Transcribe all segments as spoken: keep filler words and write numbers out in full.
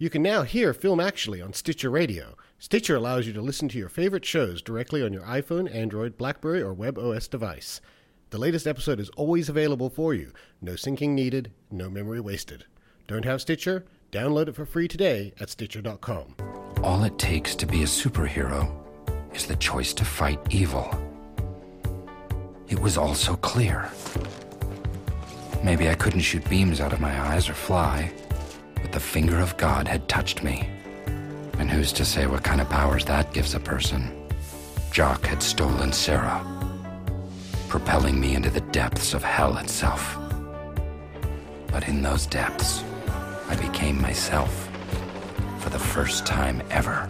You can now hear Film Actually on Stitcher Radio. Stitcher allows you to listen to your favorite shows directly on your iPhone, Android, BlackBerry, or WebOS device. The latest episode is always available for you. No syncing needed, no memory wasted. Don't have Stitcher? Download it for free today at Stitcher dot com. All it takes to be a superhero is the choice to fight evil. It was all so clear. Maybe I couldn't shoot beams out of my eyes or fly, but the finger of God had touched me. And who's to say what kind of powers that gives a person? Jock had stolen Sarah, propelling me into the depths of hell itself. But in those depths, I became myself for the first time ever.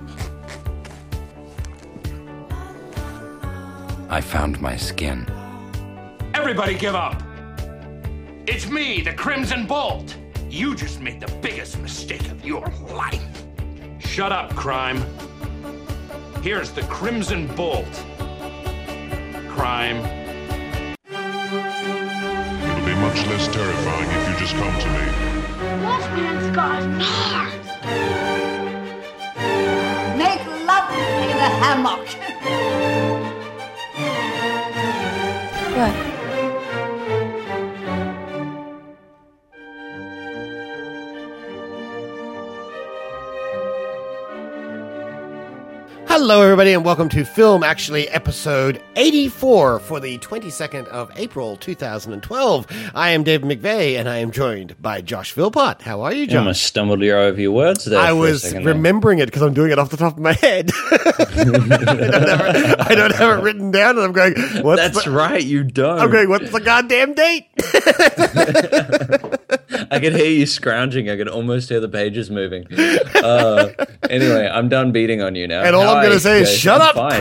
I found my skin. Everybody give up! It's me, the Crimson Bolt! You just made the biggest mistake of your life. Shut up, crime. Here's the Crimson Bolt. Crime. It'll be much less terrifying if you just come to me. Wolfman's got nards. Make love with me in a hammock. What? Hello, everybody, and welcome to Film Actually, episode eighty-four for the twenty-second of April, two thousand twelve. I am Dave McVeigh, and I am joined by Josh Philpott. How are you, Josh? I almost stumbled over your words there. I was remembering it because I'm doing it off the top of my head. I, don't have it, I don't have it written down, and I'm going, what's That's the, right, you don't. I'm going, what's the goddamn date? I could hear you scrounging. I could almost hear the pages moving. Uh, anyway, I'm done beating on you now. And all How I'm going to say is, shut I'm up, fine.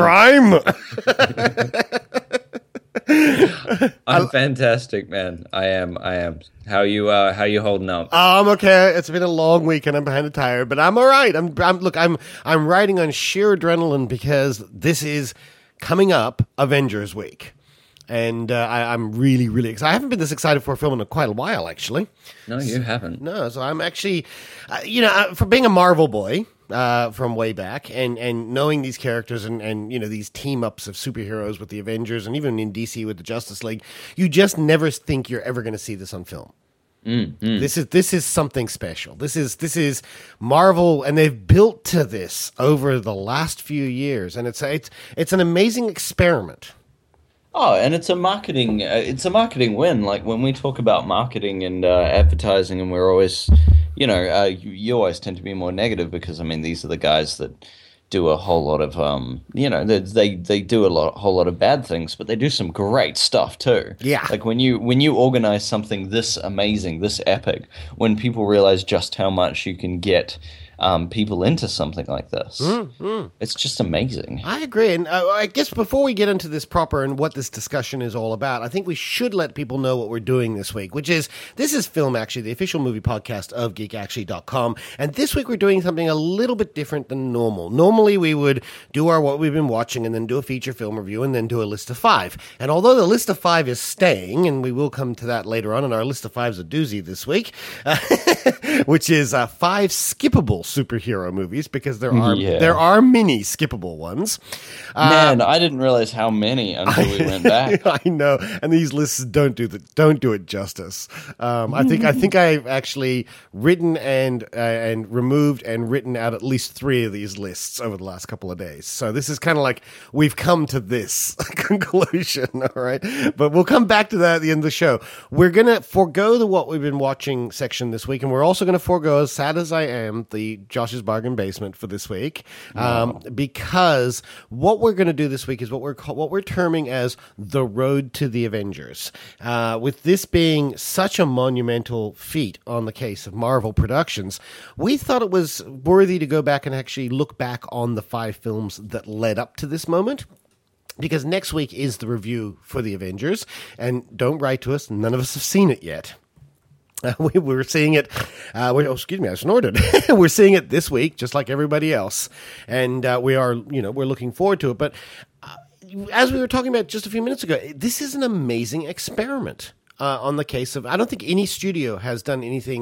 crime. I'm fantastic, man. I am. I am. How you? Uh, how you holding up? I'm okay. It's been a long week, and I'm kind of tired, but I'm all right. I'm, I'm look. I'm I'm riding on sheer adrenaline because this is coming up Avengers Week. And uh, I, I'm really, really excited. I haven't been this excited for a film in a, quite a while, actually. No, you haven't. No, so I'm actually, uh, you know, uh, for being a Marvel boy uh, from way back and, and knowing these characters and, and, you know, these team-ups of superheroes with the Avengers and even in D C with the Justice League, you just never think you're ever going to see this on film. Mm, mm. This is this is something special. This is this is Marvel, and they've built to this over the last few years, and it's it's it's an amazing experiment. Oh, and it's a marketing. Uh, it's a marketing win. Like when we talk about marketing and uh, advertising, and we're always, you know, uh, you, you always tend to be more negative because I mean these are the guys that do a whole lot of, um, you know, they they, they do a lot, whole lot of bad things, but they do some great stuff too. Yeah. Like when you when you organize something this amazing, this epic, when people realize just how much you can get. Um, people into something like this. Mm, mm. It's just amazing. I agree. And uh, I guess before we get into this proper and what this discussion is all about, I think we should let people know what we're doing this week, which is, this is Film Actually, the official movie podcast of geek actually dot com. And this week we're doing something a little bit different than normal. Normally we would do our what we've been watching and then do a feature film review and then do a list of five. And although the list of five is staying, and we will come to that later on, and our list of five is a doozy this week, uh, which is uh, five skippable superhero movies, because there are yeah. there are many skippable ones. Man, uh, I didn't realize how many until we went back. I know, and these lists don't do the don't do it justice. Um, I think I think I've actually written and uh, and removed and written out at least three of these lists over the last couple of days. So this is kind of like we've come to this conclusion, all right? But we'll come back to that at the end of the show. We're gonna forego the what we've been watching section this week, and we're also going to forego, as sad as I am, the Josh's Bargain Basement for this week, um, wow. because what we're going to do this week is what we're call, what we're terming as the road to the Avengers. Uh, with this being such a monumental feat on the case of Marvel Productions, we thought it was worthy to go back and actually look back on the five films that led up to this moment. Because next week is the review for the Avengers, and don't write to us, none of us have seen it yet. Uh, we were seeing it, uh, we, oh, excuse me, I snorted. We're seeing it this week, just like everybody else. And uh, we are, you know, we're looking forward to it. But uh, as we were talking about just a few minutes ago, this is an amazing experiment uh, on the case of, I don't think any studio has done anything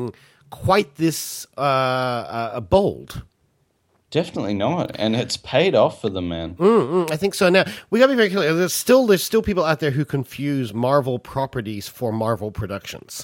quite this uh, uh, bold. Definitely not, and it's paid off for them, man. Mm-mm, I think so. Now we got to be very clear. There's still there's still people out there who confuse Marvel properties for Marvel Productions,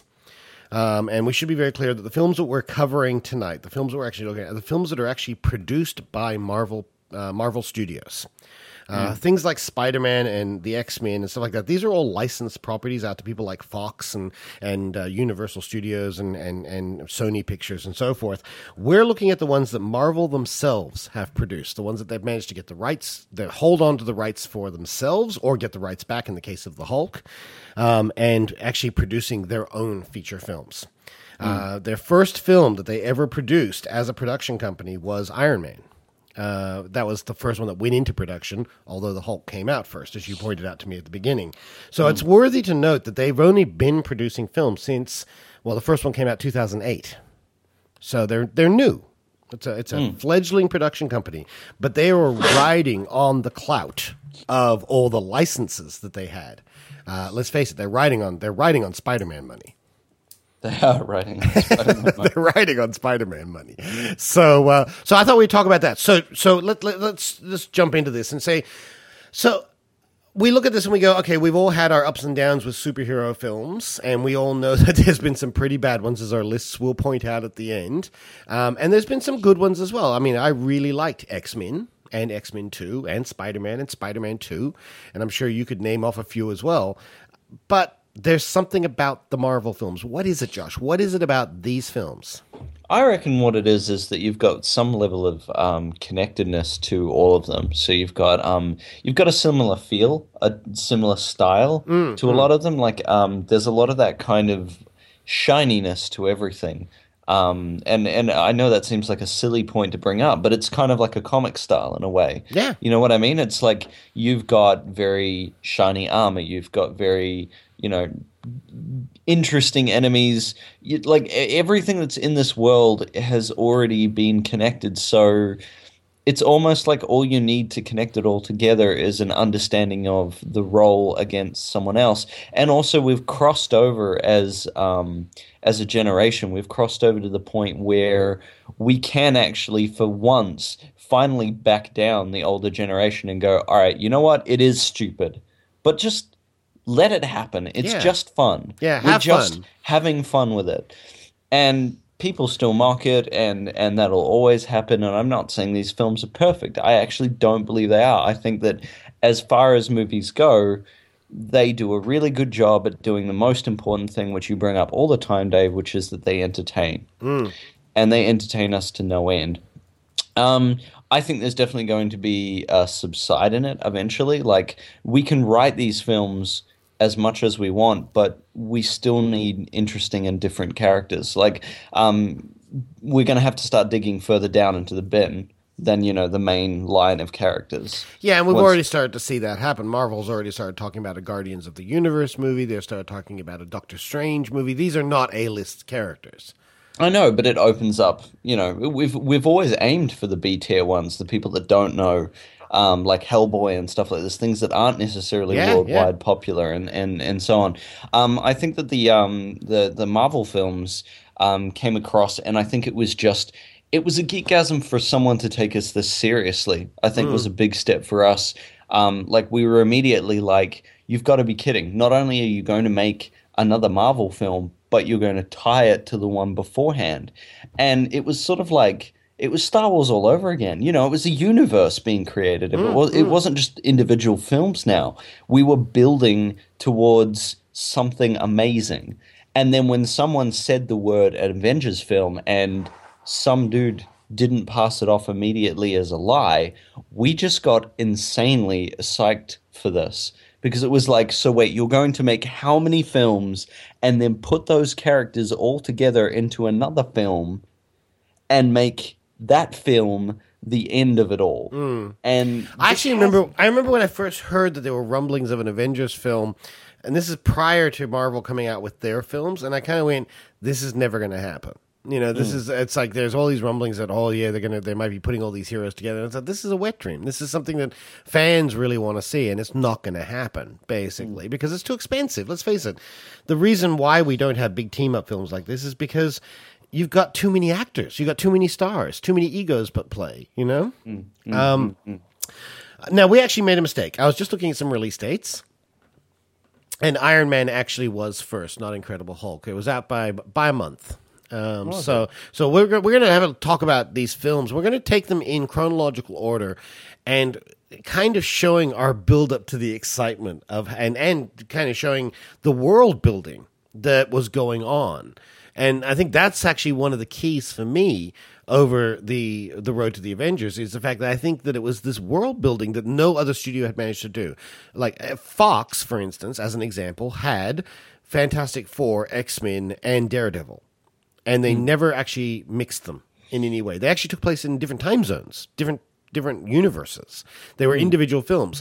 um, and we should be very clear that the films that we're covering tonight, the films that we're actually looking at, are the films that are actually produced by Marvel uh, Marvel Studios. Uh, mm. Things like Spider-Man and the X-Men and stuff like that, these are all licensed properties out to people like Fox and, and uh, Universal Studios and, and, and Sony Pictures and so forth. We're looking at the ones that Marvel themselves have produced, the ones that they've managed to get the rights, that hold on to the rights for themselves or get the rights back in the case of the Hulk, um, and actually producing their own feature films. Mm. Uh, their first film that they ever produced as a production company was Iron Man. Uh, that was the first one that went into production, although the Hulk came out first, as you pointed out to me at the beginning. So mm. it's worthy to note that they've only been producing films since, well, the first one came out two thousand eight. So they're they're new. It's a, it's a mm. fledgling production company, but they were riding on the clout of all the licenses that they had. Uh, let's face it, they're riding on they're riding on Spider-Man money. They are writing on Spider-Man money. They're writing on Spider-Man money. So, uh, so I thought we'd talk about that. So, so let, let, let's just jump into this and say, so we look at this and we go, okay, we've all had our ups and downs with superhero films, and we all know that there's been some pretty bad ones, as our lists will point out at the end. Um, and there's been some good ones as well. I mean, I really liked X-Men and X-Men two and Spider-Man and Spider-Man two, and I'm sure you could name off a few as well. But there's something about the Marvel films. What is it, Josh? What is it about these films? I reckon what it is is that you've got some level of um, connectedness to all of them. So you've got um, you've got a similar feel, a similar style mm, to a mm. lot of them. Like um, there's a lot of that kind of shininess to everything. Um, and, and I know that seems like a silly point to bring up, but it's kind of like a comic style in a way. Yeah. You know what I mean? It's like you've got very shiny armor. You've got very, you know, interesting enemies. You, like everything that's in this world has already been connected. So it's almost like all you need to connect it all together is an understanding of the role against someone else. And also we've crossed over as um, as a generation. We've crossed over to the point where we can actually, for once, finally back down the older generation and go, all right, you know what? It is stupid, but just let it happen. It's yeah. just fun. Yeah, have We're just fun. having fun with it. And people still mock it, and, and that'll always happen. And I'm not saying these films are perfect. I actually don't believe they are. I think that as far as movies go, they do a really good job at doing the most important thing, which you bring up all the time, Dave, which is that they entertain. Mm. And they entertain us to no end. Um, I think there's definitely going to be a subside in it eventually. Like, we can write these films as much as we want, but we still need interesting and different characters. Like, um, we're going to have to start digging further down into the bin than, you know, the main line of characters. Yeah, and we've Once- already started to see that happen. Marvel's already started talking about a Guardians of the Universe movie. They've started talking about a Doctor Strange movie. These are not A-list characters. I know, but it opens up, you know, we've we've always aimed for the B-tier ones, the people that don't know, um, like Hellboy and stuff like this, things that aren't necessarily Yeah, worldwide yeah. popular and, and, and so on. Um, I think that the um, the, the Marvel films um, came across, and I think it was just, it was a geekgasm for someone to take us this seriously. I think Mm. it was a big step for us. Um, like, we were immediately like, you've got to be kidding. Not only are you going to make another Marvel film, but you're going to tie it to the one beforehand. And it was sort of like, it was Star Wars all over again. You know, it was a universe being created. It, Mm, was, it mm. wasn't just individual films now. We were building towards something amazing. And then when someone said the word an Avengers film and some dude didn't pass it off immediately as a lie, we just got insanely psyched for this. Because it was like, so wait, you're going to make how many films and then put those characters all together into another film and make that film the end of it all? Mm. And I actually remember I remember when I first heard that there were rumblings of an Avengers film, and this is prior to Marvel coming out with their films, and I kind of went, this is never going to happen. You know, this mm. is, it's like there's all these rumblings that, oh, yeah, they're going to, they might be putting all these heroes together. And it's like, this is a wet dream. This is something that fans really want to see, and it's not going to happen, basically, mm. because it's too expensive. Let's face it. The reason why we don't have big team up films like this is because you've got too many actors, you've got too many stars, too many egos but play, you know? Mm, mm, um, mm, mm. Now, we actually made a mistake. I was just looking at some release dates, and Iron Man actually was first, not Incredible Hulk. It was out by by a month. Um, oh, so, so we're we're going to have a talk about these films. We're going to take them in chronological order, and kind of showing our build up to the excitement of, and and kind of showing the world building that was going on. And I think that's actually one of the keys for me over the the road to the Avengers, is the fact that I think that it was this world building that no other studio had managed to do. Like Fox, for instance, as an example, had Fantastic Four, X-Men, and Daredevil. And they mm. never actually mixed them in any way. They actually took place in different time zones, different different universes. They were mm. individual films.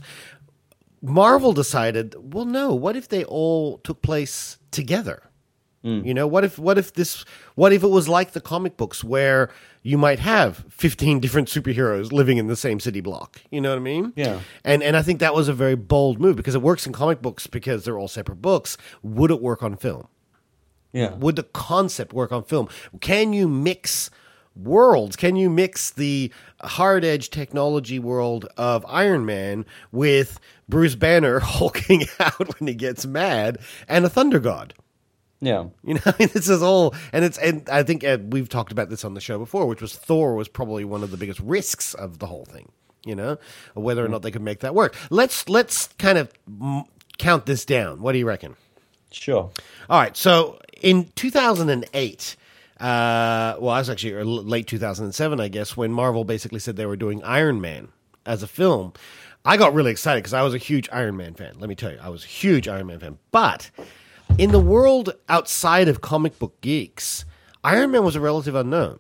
Marvel decided, well, no, what if they all took place together? Mm. You know, what if what if this what if it was like the comic books where you might have fifteen different superheroes living in the same city block? You know what I mean? Yeah. And and I think that was a very bold move, because it works in comic books because they're all separate books. Would it work on film? Yeah. Would the concept work on film? Can you mix worlds? Can you mix the hard-edge technology world of Iron Man with Bruce Banner hulking out when he gets mad and a Thunder God? Yeah. You know, I mean, this is all, and it's, and I think uh, we've talked about this on the show before, which was Thor was probably one of the biggest risks of the whole thing, you know, whether or not they could make that work. Let's, let's kind of m- count this down. What do you reckon? Sure. All right. So in two thousand eight, uh, well, I was actually late two thousand seven, I guess, when Marvel basically said they were doing Iron Man as a film. I got really excited because I was a huge Iron Man fan. Let me tell you, I was a huge Iron Man fan. But in the world outside of comic book geeks, Iron Man was a relative unknown.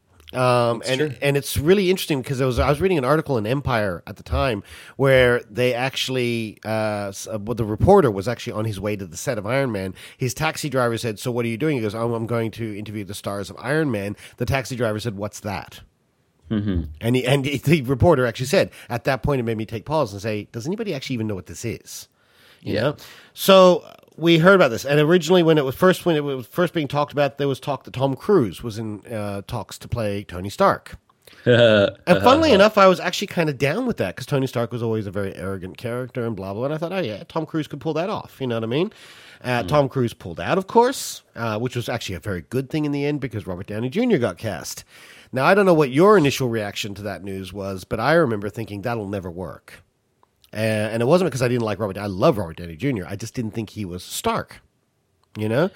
Um, and true. and it's really interesting because there was, I was reading an article in Empire at the time where they actually, uh, well, the reporter was actually on his way to the set of Iron Man. His taxi driver said, "So what are you doing?" He goes, "Oh, I'm going to interview the stars of Iron Man." The taxi driver said, "What's that?" Mm-hmm. And he, and he, the reporter actually said, at that point, it made me take pause and say, "Does anybody actually even know what this is?" You yeah. know? So we heard about this, and originally, when it was first when it was first being talked about, there was talk that Tom Cruise was in uh, talks to play Tony Stark. And funnily enough, I was actually kind of down with that because Tony Stark was always a very arrogant character and blah blah. And I thought, oh yeah, Tom Cruise could pull that off. You know what I mean? Uh, mm. Tom Cruise pulled out, of course, uh, which was actually a very good thing in the end because Robert Downey Junior got cast. Now I don't know what your initial reaction to that news was, but I remember thinking that'll never work. And, and it wasn't because I didn't like Robert. I love Robert Downey Junior I just didn't think he was Stark, you know?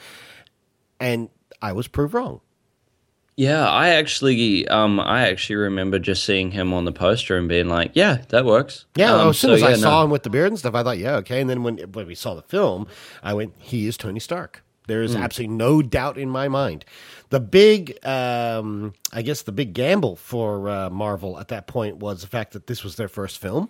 And I was proved wrong. Yeah, I actually um, I actually remember just seeing him on the poster and being like, yeah, that works. Yeah, um, as soon so, as yeah, I no. saw him with the beard and stuff, I thought, yeah, okay. And then when, when we saw the film, I went, he is Tony Stark. There is mm. absolutely no doubt in my mind. The big, um, I guess the big gamble for uh, Marvel at that point was the fact that this was their first film.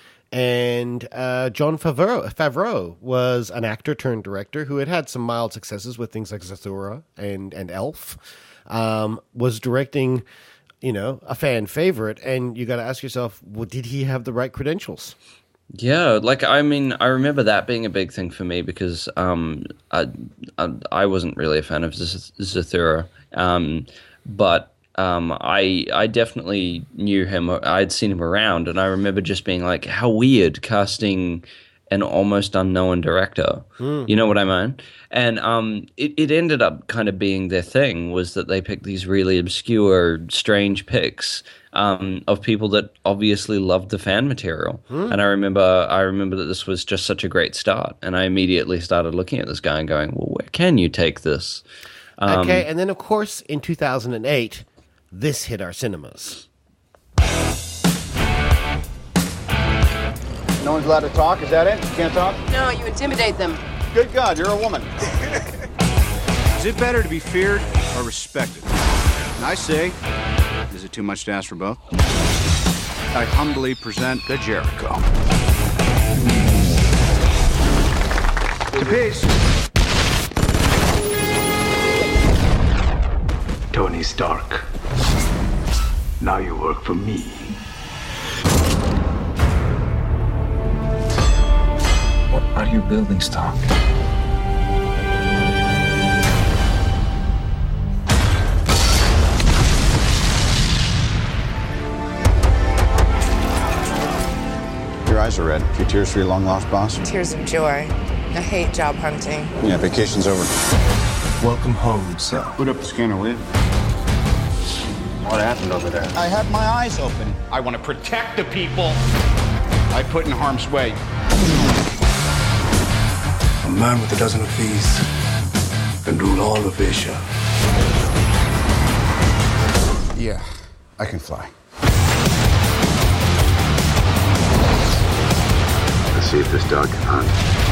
And uh, Jon Favreau, Favreau was an actor turned director who had had some mild successes with things like Zathura and, and Elf, um, was directing, you know, a fan favorite. And you got to ask yourself, well, did he have the right credentials? Yeah, like, I mean, I remember that being a big thing for me because um, I, I, I wasn't really a fan of Z- Zathura, um, but Um, I I definitely knew him. I'd seen him around, and I remember just being like, how weird casting an almost unknown director. Mm. You know what I mean? And um, it, it ended up kind of being their thing, was that they picked these really obscure, strange picks um, of people that obviously loved the fan material. Mm. And I remember I remember that this was just such a great start, and I immediately started looking at this guy and going, well, where can you take this? Um, okay, and then, of course, in two thousand eight... this hit our cinemas. No one's allowed to talk? Is that it? You can't talk? No, you intimidate them. Good God, you're a woman. Is it better to be feared or respected? And I say, is it too much to ask for both? I humbly present the Jericho. To peace. Tony Stark. Now you work for me. What are you building, Stark? eyes are red. A few tears for your long-lost boss? Tears of joy. I hate job hunting. Yeah, vacation's over. Welcome home, sir. Put up the scanner, will you? What happened over there? I had my eyes open. I want to protect the people I put in harm's way. A man with a dozen of these can rule all of Asia. Yeah, I can fly. Let's see if this dog can hunt.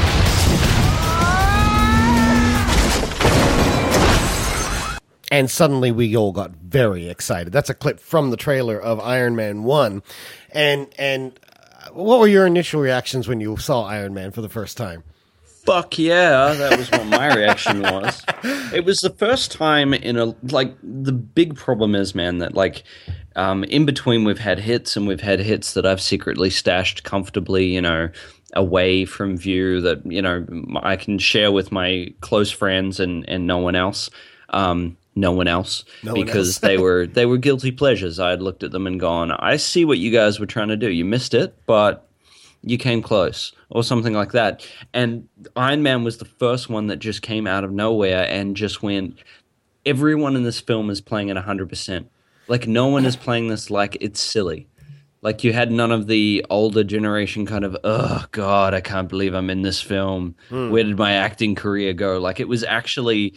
And suddenly we all got very excited. That's a clip from the trailer of Iron Man one. And and what were your initial reactions when you saw Iron Man for the first time? Fuck yeah, that was what my reaction was. It was the first time in a, like, the big problem is, man, that, like, um, in between we've had hits and we've had hits that I've secretly stashed comfortably, you know, away from view that, you know, I can share with my close friends and, and no one else. Um, no one else, no one because else. they were they were guilty pleasures. I had looked at them and gone, I see what you guys were trying to do. You missed it, but you came close, or something like that. And Iron Man was the first one that just came out of nowhere and just went, everyone in this film is playing at one hundred percent. Like, no one is playing this like it's silly. Like, you had none of the older generation kind of, oh, God, I can't believe I'm in this film. Hmm. Where did my acting career go? Like, it was actually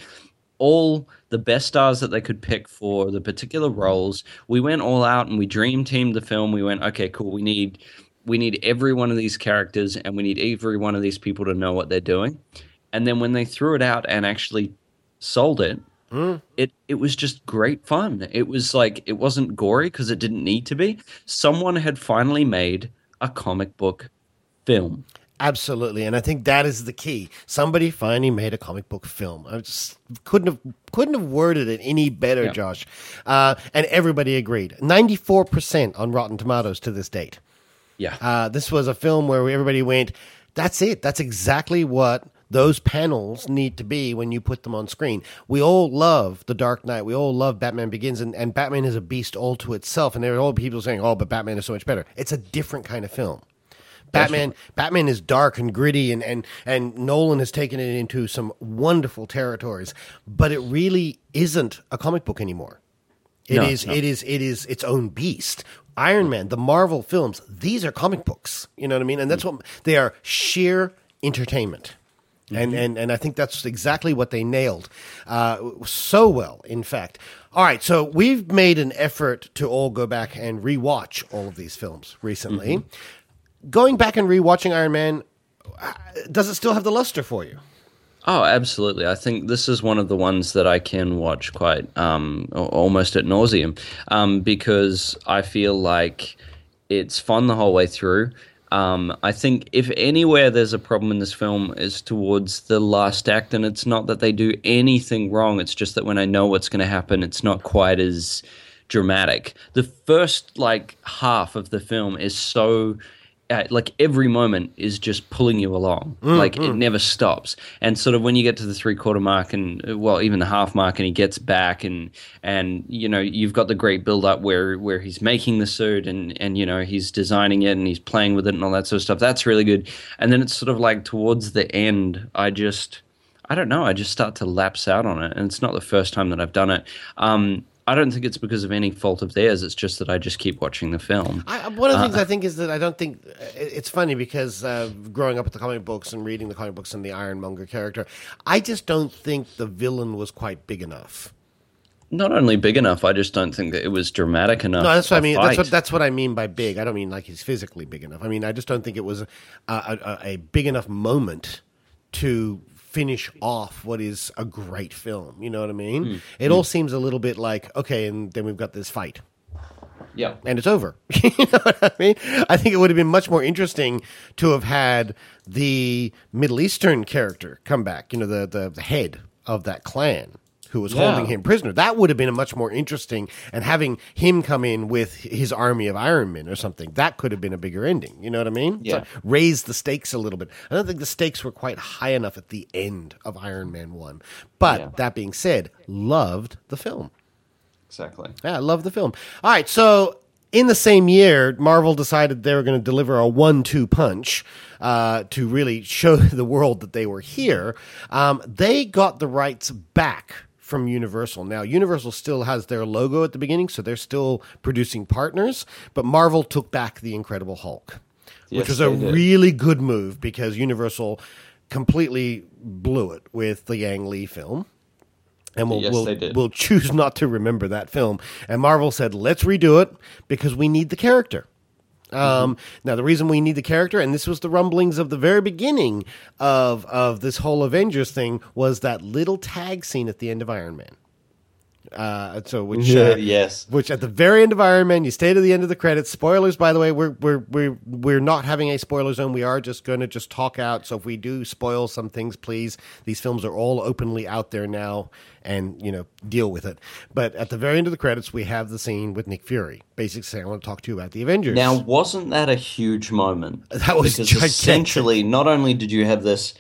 all the best stars that they could pick for the particular roles. We went all out and we dream teamed the film. We went, okay, cool. We need we need every one of these characters and we need every one of these people to know what they're doing. And then when they threw it out and actually sold it, mm. it it was just great fun. It was like, it wasn't gory because it didn't need to be. Someone had finally made a comic book film. Absolutely, and I think that is the key. Somebody finally made a comic book film. I just couldn't have couldn't have worded it any better, Yeah. Josh. Uh, and everybody agreed. ninety-four percent on Rotten Tomatoes to this date. Yeah. Uh, this was a film where everybody went, that's it. That's exactly what those panels need to be when you put them on screen. We all love The Dark Knight. We all love Batman Begins, and, and Batman is a beast all to itself. And there are all people saying, oh, but Batman is so much better. It's a different kind of film. Batman Definitely. Batman is dark and gritty, and, and, and Nolan has taken it into some wonderful territories, but it really isn't a comic book anymore. It No, is no. it is it is its own beast. Iron Man, the Marvel films, these are comic books. You know what I mean? And that's what they are, sheer entertainment. And, and and I think that's exactly what they nailed uh, so well, in fact. All right, so we've made an effort to all go back and rewatch all of these films recently. Mm-hmm. Going back and rewatching Iron Man, uh, does it still have the luster for you? Oh, absolutely. I think this is one of the ones that I can watch quite um, al- almost at nauseum um, because I feel like it's fun the whole way through. Um, I think if anywhere there's a problem in this film is towards the last act, and it's not that they do anything wrong. It's just that when I know what's going to happen, it's not quite as dramatic. The first like half of the film is so... Uh, like every moment is just pulling you along. Mm, like mm. it never stops. And sort of when you get to the three quarter mark and uh, well, even the half mark, and he gets back and and you know you've got the great build up where where he's making the suit and and you know he's designing it and he's playing with it and all that sort of stuff. That's really good. And then it's sort of like towards the end, I just I don't know. I just start to lapse out on it, and it's not the first time that I've done it. Um, I don't think it's because of any fault of theirs. It's just that I just keep watching the film. I, one of the things Uh, I think is that I don't think it's funny because uh, growing up with the comic books and reading the comic books and the Ironmonger character, I just don't think the villain was quite big enough. Not only big enough, I just don't think that it was dramatic enough. No, that's what I mean. That's fight. what that's what I mean by big. I don't mean like he's physically big enough. I mean I just don't think it was a, a, a big enough moment to finish off what is a great film. You know what I mean? Mm. It Mm. all seems a little bit like, okay, and then we've got this fight. Yeah. And it's over. You know what I mean? I think it would have been much more interesting to have had the Middle Eastern character come back, you know, the, the, the head of that clan who was Yeah. holding him prisoner. That would have been a much more interesting, and having him come in with his army of Iron Men or something, that could have been a bigger ending. You know what I mean? Yeah. So raise the stakes a little bit. I don't think the stakes were quite high enough at the end of Iron Man one. But Yeah. that being said, loved the film. Exactly. Yeah, I love the film. All right, so in the same year, Marvel decided they were going to deliver a one two punch uh, to really show the world that they were here. Um, they got the rights back from Universal. Now, Universal still has their logo at the beginning, so they're still producing partners, but Marvel took back The Incredible Hulk, yes, which was a did. really good move because Universal completely blew it with the Ang Lee film. And we'll, yes, we'll, they did. we'll choose not to remember that film. And Marvel said, let's redo it because we need the character. Um, mm-hmm. Now, the reason we need the character, and this was the rumblings of the very beginning of, of this whole Avengers thing, was that little tag scene at the end of Iron Man. Uh, so which uh, yes, which at the very end of Iron Man, you stay to the end of the credits. Spoilers, by the way, we're we're we're we're not having a spoiler zone. We are just going to just talk out. So if we do spoil some things, please, these films are all openly out there now, and you know, deal with it. But at the very end of the credits, we have the scene with Nick Fury, basically saying, "I want to talk to you about the Avengers." Now, wasn't that a huge moment? That was because gigantic. Essentially, not only did you have this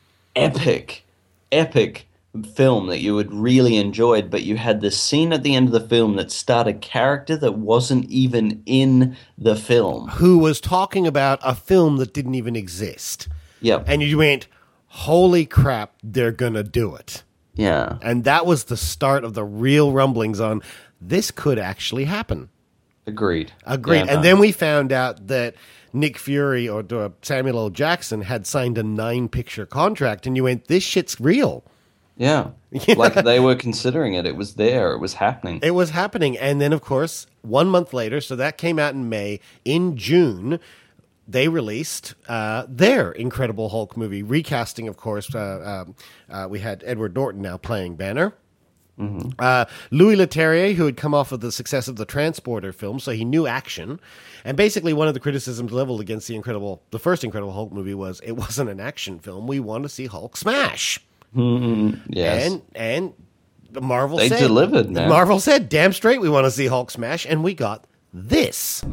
epic, epic film that you had really enjoyed, but you had this scene at the end of the film that starred a character that wasn't even in the film, who was talking about a film that didn't even exist. Yep. And you went, holy crap, they're gonna do it. Yeah. And that was the start of the real rumblings on this could actually happen. Agreed. Agreed. Yeah, and no. then we found out that Nick Fury or uh, Samuel L. Jackson had signed a nine picture contract, and you went, this shit's real. Yeah. Yeah. Like they were considering it. It was there. It was happening. It was happening. And then, of course, one month later, so that came out in May, in June, they released uh, their Incredible Hulk movie, recasting, of course. Uh, um, uh, we had Edward Norton now playing Banner. Mm-hmm. Uh, Louis Leterrier, who had come off of the success of the Transporter film, so he knew action. And basically, one of the criticisms leveled against the Incredible, the first Incredible Hulk movie was it wasn't an action film. We want to see Hulk smash. Mm-hmm. Yes. And and Marvel they said delivered, man. Marvel said, damn straight, we want to see Hulk smash, and we got this.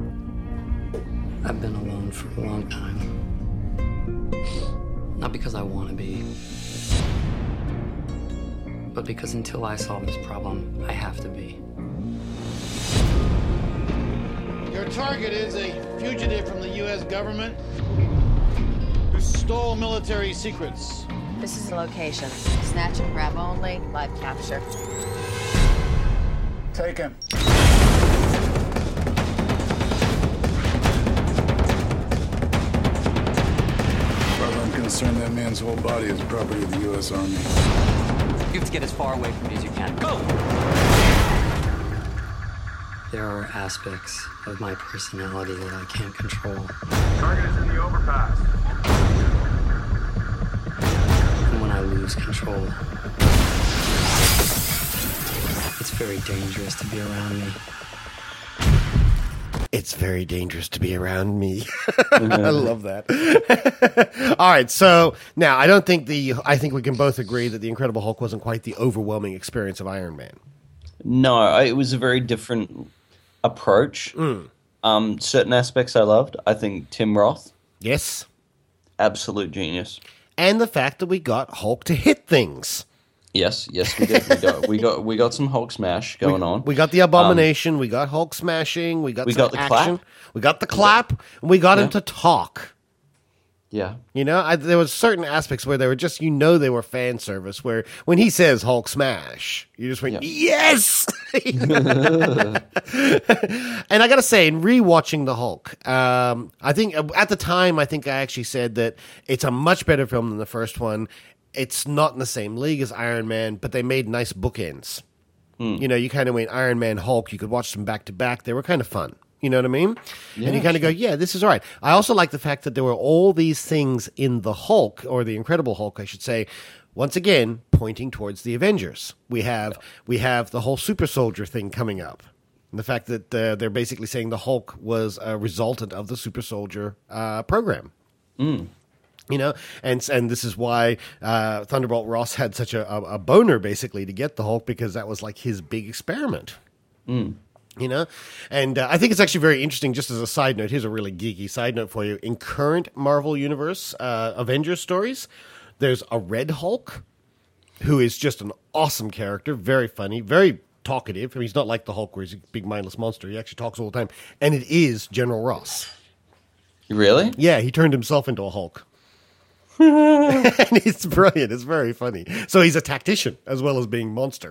I've been alone for a long time. Not because I want to be, but because until I solve this problem, I have to be. Your target is a fugitive from the U S government who stole military secrets. This is the location. Snatch and grab only, live capture. Take him. As far as I'm concerned, that man's whole body is property of the U S Army. You have to get as far away from me as you can. Go! There are aspects of my personality that I can't control. Target is in the overpass. When I lose control, it's very dangerous to be around me. It's very dangerous to be around me. I love that. All right, so now I don't think the I think we can both agree that the Incredible Hulk wasn't quite the overwhelming experience of Iron Man. No, it was a very different approach. Mm. Um, certain aspects I loved. I think Tim Roth. Yes. Absolute genius. And the fact that we got Hulk to hit things. Yes, yes, we did. We got we got we got some Hulk smash going we, on. We got the Abomination. Um, we got Hulk smashing. We got we some got the action. clap. We got the clap. And we got yeah. him to talk. Yeah, you know, I, there was certain aspects where they were just, you know, they were fan service. Where when he says Hulk smash, you just went yeah. yes. And I gotta say, in rewatching the Hulk, um, I think at the time, I think I actually said that it's a much better film than the first one. It's not in the same league as Iron Man, but they made nice bookends. Mm. You know, you kind of went Iron Man, Hulk. You could watch them back to back. They were kind of fun. You know what I mean? Yeah, and you kind of go, yeah, this is all right. I also like the fact that there were all these things in the Hulk, or the Incredible Hulk, I should say, once again, pointing towards the Avengers. We have yeah. we have the whole super soldier thing coming up. And the fact that uh, they're basically saying the Hulk was a resultant of the super soldier uh, program. Mm. You know, and and this is why uh, Thunderbolt Ross had such a, a, a boner, basically, to get the Hulk, because that was like his big experiment. Mm. You know, and uh, I think it's actually very interesting, just as a side note. Here's a really geeky side note for you. In current Marvel Universe uh, Avengers stories, there's a Red Hulk who is just an awesome character, very funny, very talkative. I mean, he's not like the Hulk where he's a big mindless monster. He actually talks all the time. And it is General Ross. Really? Yeah, he turned himself into a Hulk. And it's brilliant. It's very funny. So he's a tactician as well as being monster.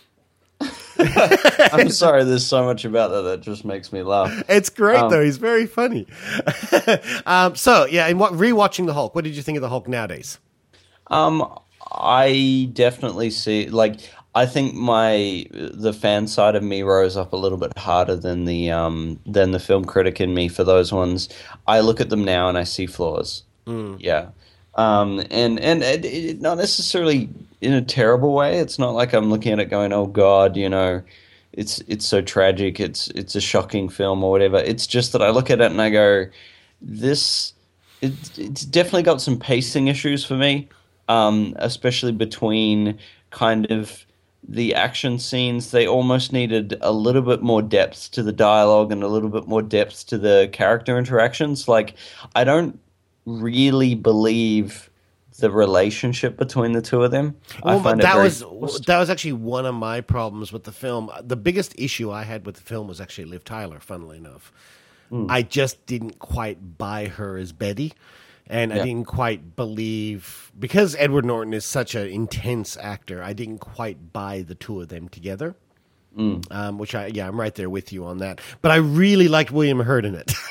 I'm sorry, there's so much about that that just makes me laugh. It's great, um, though. He's very funny. um, so, yeah, and what, rewatching the Hulk, what did you think of the Hulk nowadays? Um, I definitely see, like, I think my the fan side of me rose up a little bit harder than the um than the film critic in me for those ones. I look at them now and I see flaws. Mm. Yeah. Um, and and it, it, not necessarily in a terrible way. It's not like I'm looking at it going, "Oh God, you know, it's it's so tragic. It's it's a shocking film or whatever." It's just that I look at it and I go, "This, it, it's definitely got some pacing issues for me, um, especially between kind of the action scenes. They almost needed a little bit more depth to the dialogue and a little bit more depth to the character interactions. Like, I don't really believe the relationship between the two of them. Well, I find that it very was forced. that was actually one of my problems with the film. The biggest issue I had with the film was actually Liv Tyler, funnily enough. Mm. I just didn't quite buy her as Betty, and Yeah. I didn't quite believe, because Edward Norton is such an intense actor, I didn't quite buy the two of them together. Mm. Um, which I yeah, I'm right there with you on that. But I really liked William Hurt in it.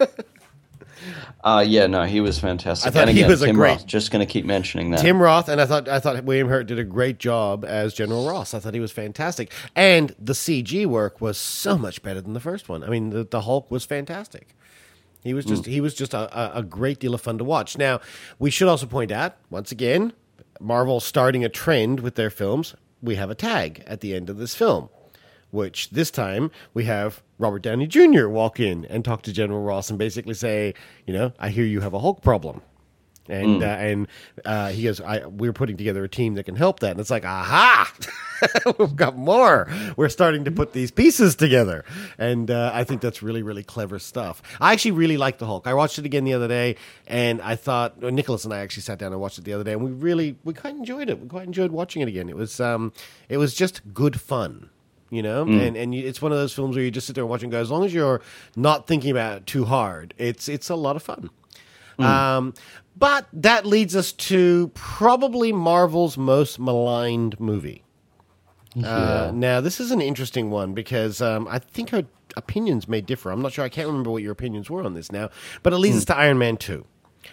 Uh, yeah, no, he was fantastic. I thought and he again, was a Tim great- Roth, just going to keep mentioning that. Tim Roth, and I thought I thought William Hurt did a great job as General Ross. I thought he was fantastic, and the C G work was so much better than the first one. I mean, the, the Hulk was fantastic. He was just Mm. he was just a, a, a great deal of fun to watch. Now, we should also point out once again, Marvel starting a trend with their films. We have a tag at the end of this film, which this time we have Robert Downey Junior walk in and talk to General Ross and basically say, you know, I hear you have a Hulk problem. And Mm. uh, and uh, he goes, I, we're putting together a team that can help that. And it's like, aha, we've got more. We're starting to put these pieces together. And uh, I think that's really, really clever stuff. I actually really like the Hulk. I watched it again the other day, and I thought, well, Nicholas and I actually sat down and watched it the other day, and we really, we quite enjoyed it. We quite enjoyed watching it again. It was, um, it was just good fun. You know, Mm. and and you, it's one of those films where you just sit there and watch and go, as long as you're not thinking about it too hard, it's it's a lot of fun. Mm. Um, but that leads us to probably Marvel's most maligned movie. Uh, Yeah. now, this is an interesting one because um, I think our opinions may differ. I'm not sure. I can't remember what your opinions were on this now, but it leads us to Iron Man two.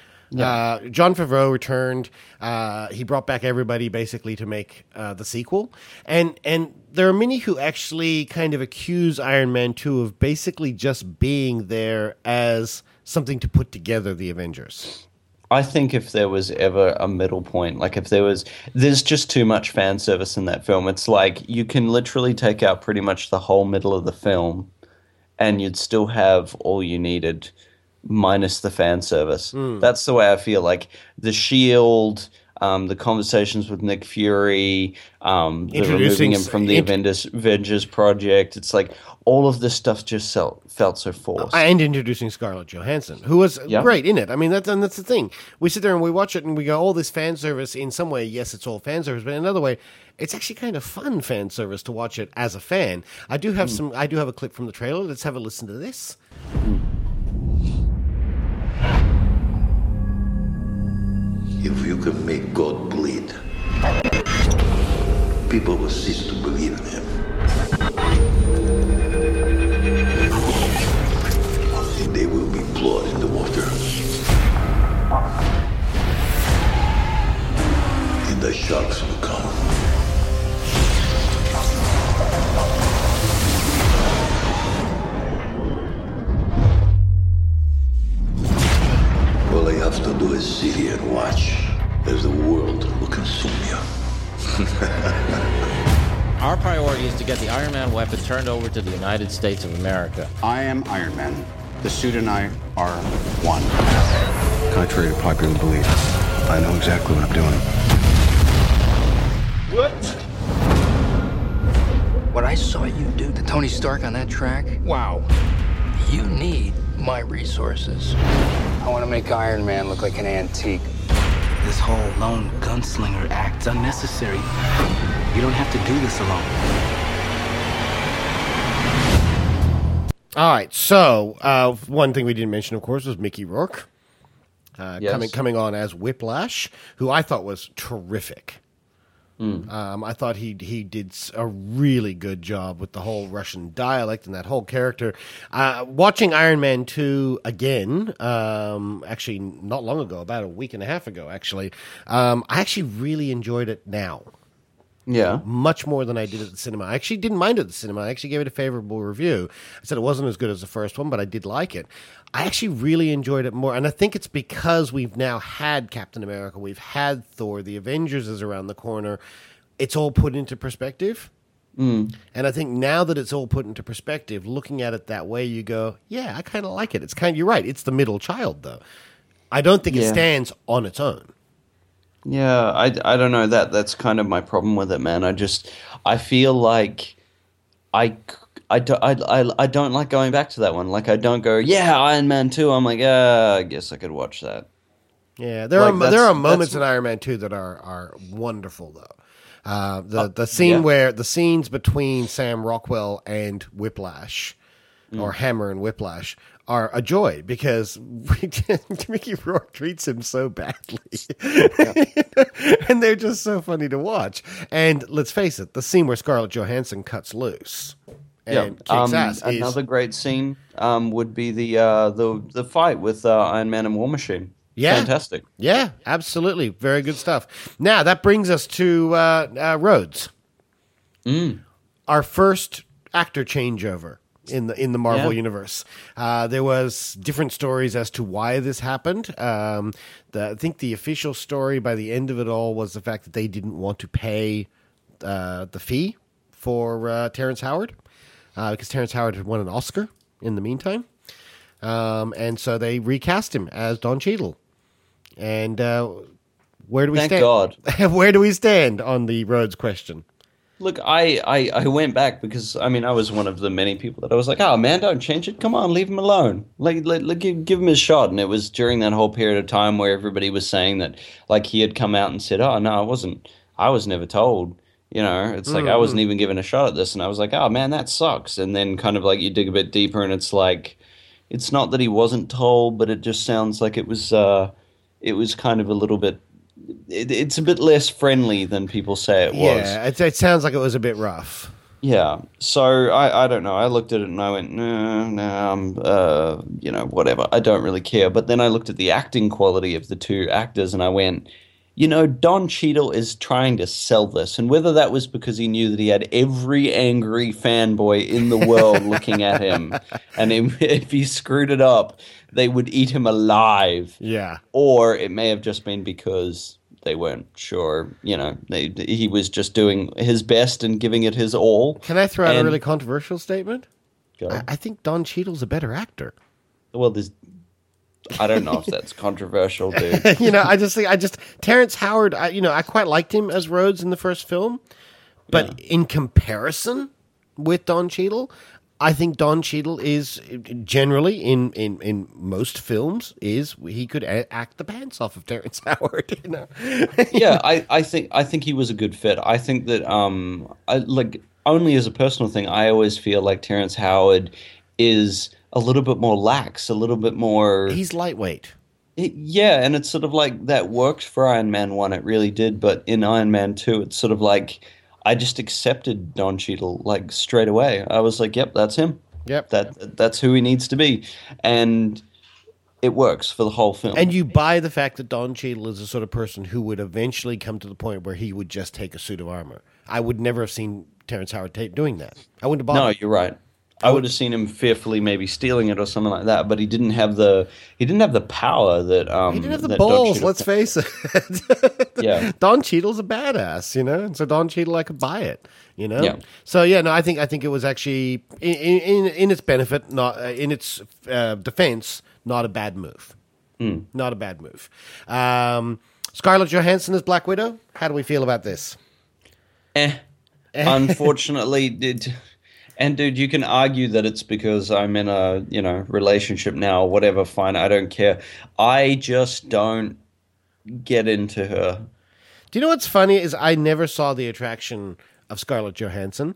Uh, Jon Favreau returned. Uh, he brought back everybody basically to make uh, the sequel, and and there are many who actually kind of accuse Iron Man two of basically just being there as something to put together the Avengers. I think if there was ever a middle point, like if there was, there's just too much fan service in that film. It's like you can literally take out pretty much the whole middle of the film and you'd still have all you needed minus the fan service. Mm. That's the way I feel. Like the Shield, um, the conversations with Nick Fury, um, the Introducing removing him from the int- Avengers, Avengers project. It's like all of this stuff just felt, felt so forced. And introducing Scarlett Johansson, who was Yeah. great in it. I mean, that's, and that's the thing. We sit there and we watch it and we go, oh, this fan service, in some way, yes, it's all fan service, but in another way, it's actually kind of fun fan service to watch it as a fan. I do have Mm. some, I do have a clip from the trailer. Let's have a listen to this. If you can make God bleed, people will cease to believe in him. And they will be blood in the water. And the sharks will come. All I have to do is sit here and watch as the world will consume you. Our priority is to get the Iron Man weapon turned over to the United States of America. I am Iron Man. The suit and I are one. Contrary to popular belief, I know exactly what I'm doing. What? What I saw you do to Tony Stark on that track, wow. You need my resources. I want to make Iron Man look like an antique. This whole lone gunslinger act's unnecessary. You don't have to do this alone. All right. So uh, one thing we didn't mention, of course, was Mickey Rourke uh, Yes. coming coming on as Whiplash, who I thought was terrific. Mm. Um, I thought he he did a really good job with the whole Russian dialect and that whole character. Uh, watching Iron Man two again, um, actually not long ago, about a week and a half ago, actually, um, I actually really enjoyed it now. Yeah. Much more than I did at the cinema. I actually didn't mind it at the cinema. I actually gave it a favorable review. I said it wasn't as good as the first one, but I did like it. I actually really enjoyed it more. And I think it's because we've now had Captain America, we've had Thor, the Avengers is around the corner. It's all put into perspective. Mm. And I think now that it's all put into perspective, looking at it that way, you go, yeah, I kind of like it. It's kind of, you're right. It's the middle child, though. I don't think it Yeah. stands on its own. Yeah, I, I don't know. That that's kind of my problem with it, man. I just I feel like I, I, do, I, I, I don't like going back to that one. Like I don't go, yeah, Iron Man two. I'm like, yeah, I guess I could watch that. Yeah, there Like, are that's- there are moments that's- in Iron Man two that are are wonderful though. Uh, the the scene yeah. where the scenes between Sam Rockwell and Whiplash, Mm. or Hammer and Whiplash, are a joy because Mickey Rourke treats him so badly, and they're just so funny to watch. And let's face it, the scene where Scarlett Johansson cuts loose and kicks um, ass is another great scene um, would be the uh, the the fight with uh, Iron Man and War Machine. Yeah. Fantastic. Yeah, absolutely. Very good stuff. Now, that brings us to uh, uh, Rhodes. Mm. Our first actor changeover in the in the Marvel Yeah. universe. Uh, there was different stories as to why this happened. Um, the, I think the official story by the end of it all was the fact that they didn't want to pay uh, the fee for uh, Terrence Howard uh, because Terrence Howard had won an Oscar in the meantime. Um, and so they recast him as Don Cheadle. And uh, where do we Thank stand? God. Where do we stand on the Rhodes question? Look, I, I, I went back because, I mean, I was one of the many people that I was like, oh, man, don't change it. Come on, leave him alone. Like, let, let, give, give him his shot. And it was during that whole period of time where everybody was saying that, like, he had come out and said, oh, no, I wasn't, I was never told. You know, it's like, Mm-hmm. I wasn't even given a shot at this. And I was like, oh, man, that sucks. And then kind of like you dig a bit deeper and it's like, it's not that he wasn't told, but it just sounds like it was, uh, it was kind of a little bit, it, it's a bit less friendly than people say it was. Yeah, it, it sounds like it was a bit rough. Yeah, so I, I don't know. I looked at it and I went, no, no, I'm, uh, you know, whatever. I don't really care. But then I looked at the acting quality of the two actors and I went, you know, Don Cheadle is trying to sell this. And whether that was because he knew that he had every angry fanboy in the world looking at him, and if, if he screwed it up, they would eat him alive. Yeah. Or it may have just been because they weren't sure, you know, they, he was just doing his best and giving it his all. Can I throw out a And- really controversial statement? Go. I, I think Don Cheadle's a better actor. Well, there's. I don't know if that's controversial, dude. You know, I just think I just Terrence Howard. I, you know, I quite liked him as Rhodes in the first film, but in comparison with Don Cheadle, I think Don Cheadle is generally in in in most films is he could a- act the pants off of Terrence Howard. You know, Yeah, I, I think I think he was a good fit. I think that um, I like only as a personal thing. I always feel like Terrence Howard is a little bit more lax, a little bit more. he's lightweight. It- yeah, and it's sort of like that worked for Iron Man one. It really did, but in Iron Man two, it's sort of like I just accepted Don Cheadle like straight away. I was like, "Yep, that's him. Yep, that that's who he needs to be," and it works for the whole film. And you buy the fact that Don Cheadle is the sort of person who would eventually come to the point where he would just take a suit of armor. I would never have seen Terrence Howard ta- doing that. I wouldn't have No, bothered. you're right. I would have seen him fearfully maybe stealing it or something like that, but he didn't have the he didn't have the power that um He didn't have the that Don balls, Cheadle- let's face it. Yeah. Don Cheadle's a badass, you know, and so Don Cheadle, I could buy it, you know. Yeah. So yeah, no, I think I think it was actually in in, in its benefit, not uh, in its uh, defense, not a bad move. Mm. Not a bad move. Um, Scarlett Johansson as Black Widow. How do we feel about this? Eh. Unfortunately, did. And dude, you can argue that it's because I'm in a, you know, relationship now or whatever, fine, I don't care. I just don't get into her. Do you know what's funny is I never saw the attraction of Scarlett Johansson.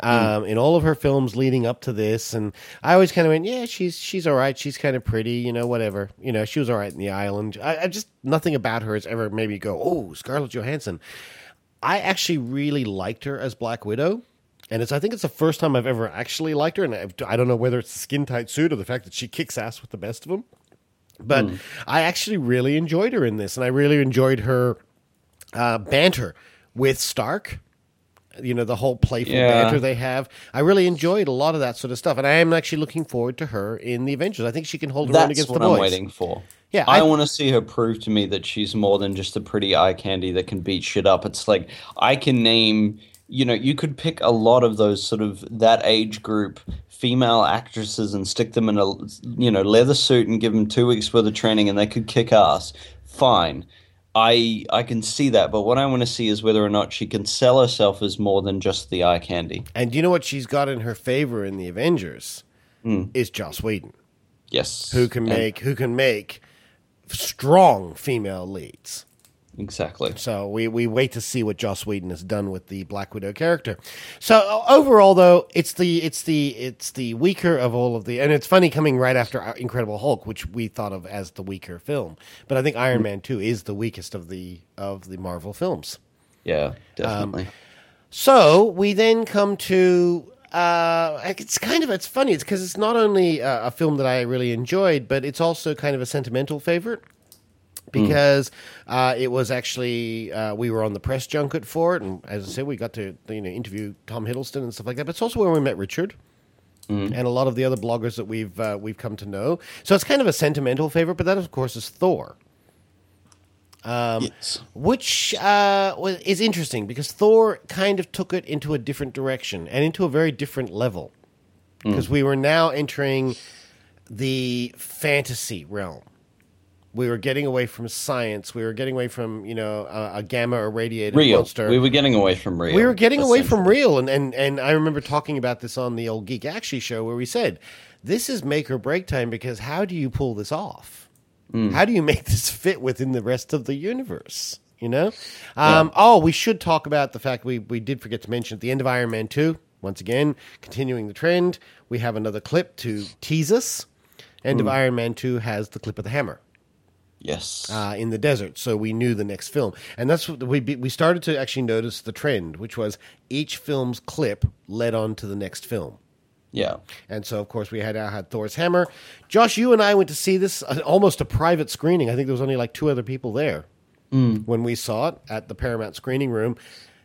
um, mm. in all of her films leading up to this. And I always kind of went, yeah, she's she's all right. She's kind of pretty, you know, whatever. You know, she was all right in The Island. I, I just, nothing about her has ever made me go, oh, Scarlett Johansson. I actually really liked her as Black Widow. And it's, I think it's the first time I've ever actually liked her. And I, I don't know whether it's the skin-tight suit or the fact that she kicks ass with the best of them. But mm. I actually really enjoyed her in this. And I really enjoyed her uh, banter with Stark. You know, the whole playful yeah. banter they have. I really enjoyed a lot of that sort of stuff. And I am actually looking forward to her in the Avengers. I think she can hold her That's own against the boys. That's what I'm waiting for. Yeah, I, I want to see her prove to me that she's more than just a pretty eye candy that can beat shit up. It's like, I can name, you know, you could pick a lot of those sort of, that age group female actresses and stick them in a, you know, leather suit and give them two weeks worth of training and they could kick ass. Fine. I I can see that, but what I want to see is whether or not she can sell herself as more than just the eye candy. And do you know what she's got in her favor in the Avengers? Mm. Is Joss Whedon. Yes. Who can make and- who can make strong female leads. Exactly. So we, we wait to see what Joss Whedon has done with the Black Widow character. So overall, though, it's the it's the it's the weaker of all of the, and it's funny coming right after Incredible Hulk, which we thought of as the weaker film. But I think Iron mm-hmm. Man two is the weakest of the of the Marvel films. Yeah, definitely. Um, so we then come to. Uh, it's kind of it's funny. It's because it's not only a, a film that I really enjoyed, but it's also kind of a sentimental favorite. Because uh, it was actually uh, we were on the press junket for it, and as I said, we got to you know interview Tom Hiddleston and stuff like that. But it's also where we met Richard mm. and a lot of the other bloggers that we've uh, we've come to know. So it's kind of a sentimental favorite. But that, of course, is Thor, um, yes. which uh, is interesting because Thor kind of took it into a different direction and into a very different level because mm. we were now entering the fantasy realm. We were getting away from science. We were getting away from, you know, a, a gamma irradiated real. monster. We were getting away from real. We were getting away from real. And, and, and I remember talking about this on the old Geek Actually show where we said, this is make or break time because how do you pull this off? Mm. How do you make this fit within the rest of the universe? You know? Um, yeah. Oh, we should talk about the fact we, we did forget to mention at the end of Iron Man two, once again, continuing the trend, we have another clip to tease us. End mm. of Iron Man two has the clip of the hammer. Yes, uh, in the desert. So we knew the next film, and that's what we we started to actually notice the trend, which was each film's clip led on to the next film. Yeah, and so of course we had uh, had Thor's hammer. Josh, you and I went to see this uh, almost a private screening. I think there was only like two other people there mm. when we saw it at the Paramount screening room.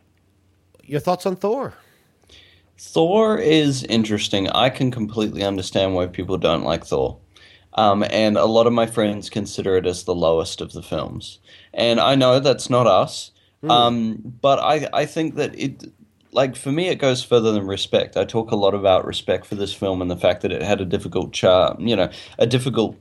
Your thoughts on Thor? Thor is interesting. I can completely understand why people don't like Thor. Um, and a lot of my friends consider it as the lowest of the films. And I know that's not us, mm. um, but I, I think that it, like, for me, it goes further than respect. I talk a lot about respect for this film and the fact that it had a difficult, char- you know, a difficult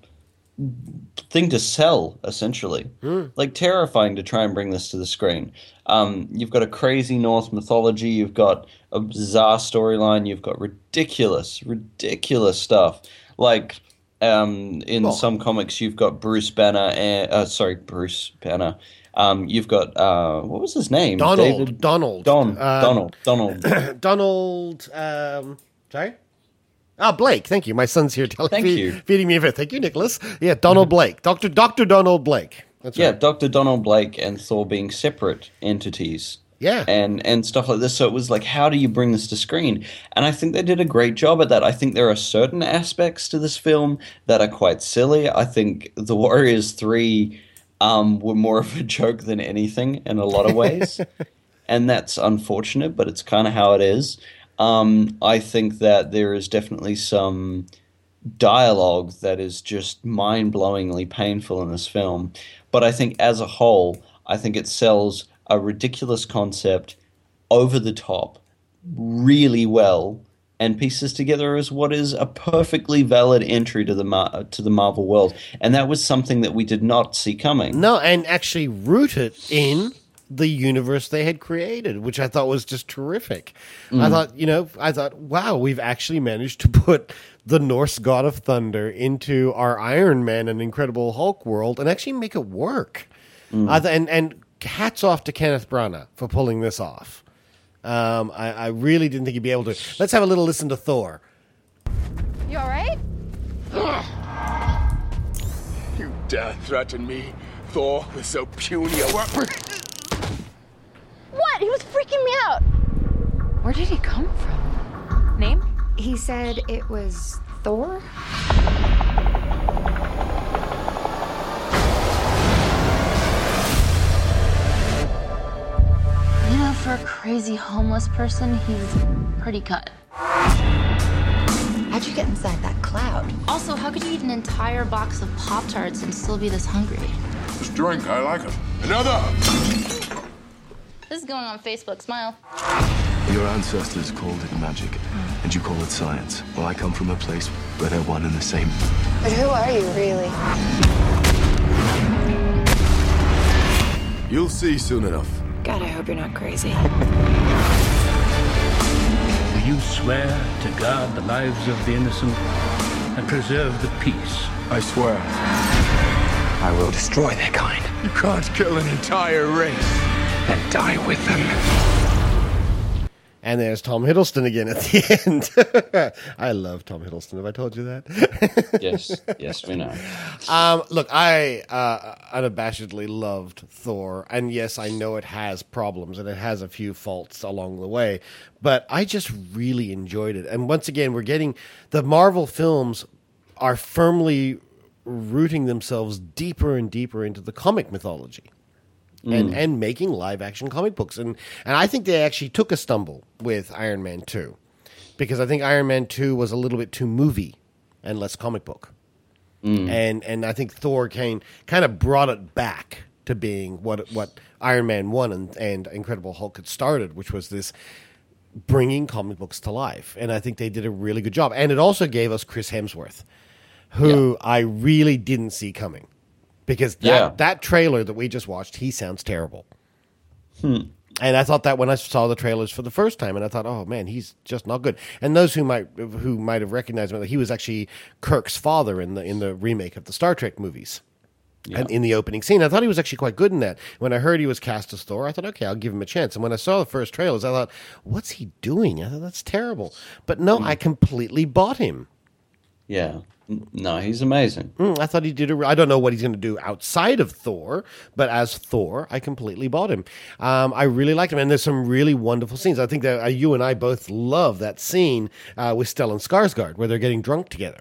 thing to sell, essentially. Mm. Like, terrifying to try and bring this to the screen. Um, you've got a crazy Norse mythology, you've got a bizarre storyline, you've got ridiculous, ridiculous stuff. Like... Um, in oh. some comics, you've got Bruce Banner. And, uh, sorry, Bruce Banner. Um, you've got uh, what was his name? Donald. David? Donald. Don. Um, Donald. Donald. Donald. Um, sorry. Ah, Blake. Thank you. My son's here telling Thank me, you. feeding me a bit. Thank you, Nicholas. Yeah, Donald Blake. Doctor Doctor Donald Blake. That's yeah, right. Doctor Donald Blake and Thor being separate entities. Yeah. And and stuff like this. So it was like, how do you bring this to screen? And I think they did a great job at that. I think there are certain aspects to this film that are quite silly. I think The Warriors three um, were more of a joke than anything in a lot of ways. And that's unfortunate, but it's kind of how it is. Um, I think that there is definitely some dialogue that is just mind-blowingly painful in this film. But I think as a whole, I think it sells a ridiculous concept over the top really well and pieces together as what is a perfectly valid entry to the Mar- to the Marvel world. And that was something that we did not see coming. No, and actually rooted in the universe they had created, which I thought was just terrific. Mm. I thought, you know, I thought, wow, we've actually managed to put the Norse god of thunder into our Iron Man and Incredible Hulk world and actually make it work. Mm. I th- and, and hats off to Kenneth Branagh for pulling this off. Um, I, I really didn't think he'd be able to. Let's have a little listen to Thor. You all right? You dare threaten me, Thor, with so puny a weapon? What? He was freaking me out. Where did he come from? Name? He said it was Thor? You know, for a crazy homeless person, he's pretty cut. How'd you get inside that cloud? Also, how could you eat an entire box of Pop-Tarts and still be this hungry? This drink, I like it. Another! This is going on Facebook. Smile. Your ancestors called it magic, and you call it science. Well, I come from a place where they're one and the same. But who are you, really? You'll see soon enough. God, I hope you're not crazy. Do you swear to guard the lives of the innocent and preserve the peace? I swear. I will destroy their kind. You can't kill an entire race and die with them. And there's Tom Hiddleston again at the end. I love Tom Hiddleston. Have I told you that? Yes. Yes, we know. Um, look, I uh, unabashedly loved Thor. And yes, I know it has problems and it has a few faults along the way. But I just really enjoyed it. And once again, we're getting the Marvel films are firmly rooting themselves deeper and deeper into the comic mythology. And, Mm. and making live action comic books. And and I think they actually took a stumble with Iron Man two. Because I think Iron Man two was a little bit too movie and less comic book. Mm. And and I think Thor came, kind of brought it back to being what what Iron Man one and, and Incredible Hulk had started, which was this bringing comic books to life. And I think they did a really good job. And it also gave us Chris Hemsworth, who yeah. I really didn't see coming. Because that, yeah. that trailer that we just watched, he sounds terrible. Hmm. And I thought that when I saw the trailers for the first time, and I thought, oh man, he's just not good. And those who might who might have recognized him, he was actually Kirk's father in the in the remake of the Star Trek movies. Yeah. And in the opening scene, I thought he was actually quite good in that. When I heard he was cast as Thor, I thought, okay, I'll give him a chance. And when I saw the first trailers, I thought, what's he doing? I thought, that's terrible. But no, mm. I completely bought him. Yeah. No, he's amazing. Mm, I thought he did. A, I don't know what he's going to do outside of Thor, but as Thor, I completely bought him. Um, I really liked him, and there's some really wonderful scenes. I think that uh, you and I both love that scene uh, with Stellan Skarsgård where they're getting drunk together.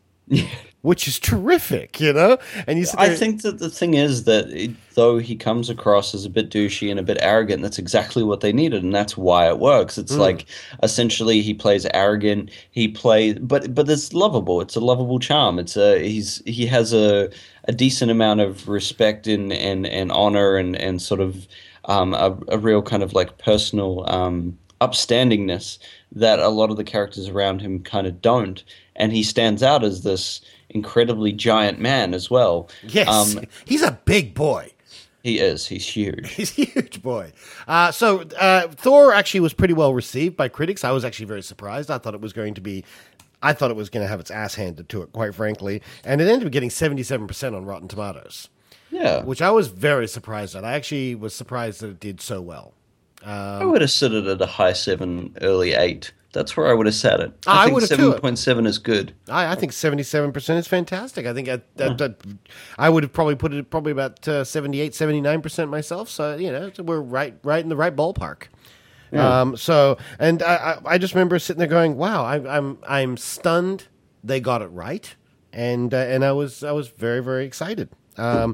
Which is terrific, you know? And you sit there, I think that the thing is that it, though he comes across as a bit douchey and a bit arrogant, that's exactly what they needed, and that's why it works. It's mm. like essentially he plays arrogant, he plays, but but it's lovable. It's a lovable charm. It's a he's he has a a decent amount of respect and and, and honor and and sort of um, a, a real kind of like personal um, upstandingness that a lot of the characters around him kind of don't. And he stands out as this incredibly giant man as well. Yes, um, he's a big boy. He is. He's huge. He's a huge boy. Uh, so uh, Thor actually was pretty well received by critics. I was actually very surprised. I thought it was going to be, I thought it was going to have its ass handed to it, quite frankly. And it ended up getting seventy-seven percent on Rotten Tomatoes. Yeah. Which I was very surprised at. I actually was surprised that it did so well. Um, I would have set it at a high seven, early eight. That's where I would have set it. I, I think seven point seven is good. I, I think seventy-seven percent is fantastic. I think I, that, that, I would have probably put it probably about uh, seventy-eight, seventy-nine percent myself. So, you know, we're right right in the right ballpark. Yeah. Um, so, and I, I just remember sitting there going, wow, I, I'm I'm stunned they got it right. And uh, and I was I was very, very excited. Um,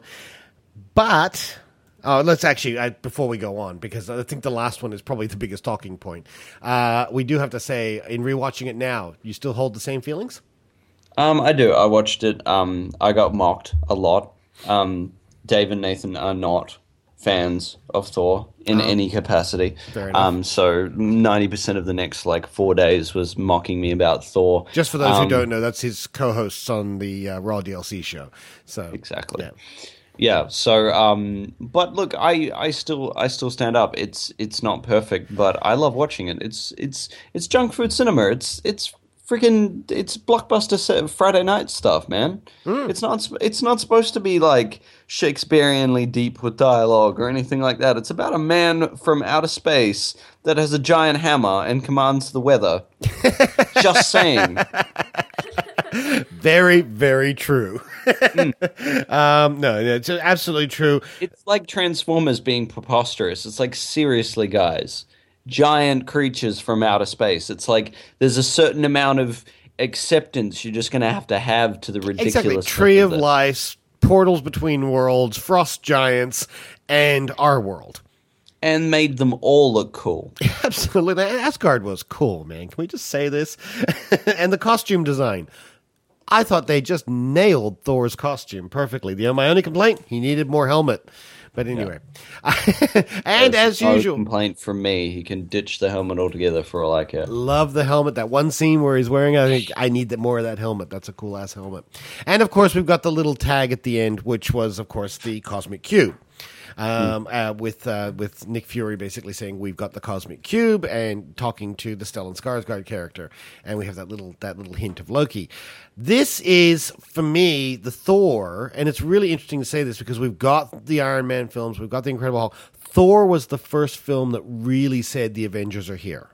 but... Oh, let's actually, I, before we go on, because I think the last one is probably the biggest talking point. Uh, we do have to say, in rewatching it now, you still hold the same feelings? Um, I do. I watched it. Um, I got mocked a lot. Um, Dave and Nathan are not fans of Thor in um, any capacity. Fair enough. Um, so ninety percent of the next like four days was mocking me about Thor. Just for those um, who don't know, that's his co-hosts on the uh, Raw D L C show. So exactly. Yeah. Yeah, so um but look, I, I still I still stand up. It's it's not perfect, but I love watching it. It's it's it's junk food cinema. It's it's freaking it's blockbuster set, Friday night stuff, man. Mm. It's not it's not supposed to be like Shakespeareanly deep with dialogue or anything like that. It's about a man from outer space that has a giant hammer and commands the weather. Just saying. Very, very true. mm. um, no, it's absolutely true. It's like Transformers being preposterous. It's like, seriously, guys. Giant creatures from outer space. It's like there's a certain amount of acceptance you're just going to have to have to the ridiculous. Exactly. Tree of Life, portals between worlds, frost giants, and our world. And made them all look cool. Absolutely. Asgard was cool, man. Can we just say this? And the costume design. I thought they just nailed Thor's costume perfectly. The, my only complaint, he needed more helmet. But anyway. Yeah. And There's as no usual. complaint from me. He can ditch the helmet altogether for all I care. Love the helmet. That one scene where he's wearing, I think, I need that more of that helmet. That's a cool ass helmet. And of course, we've got the little tag at the end, which was, of course, the Cosmic Cube. Um, mm. uh, with uh, with Nick Fury basically saying we've got the Cosmic Cube and talking to the Stellan Skarsgård character, and we have that little that little hint of Loki. This is for me the Thor, and it's really interesting to say this because we've got the Iron Man films, we've got the Incredible Hulk. Thor was the first film that really said the Avengers are here.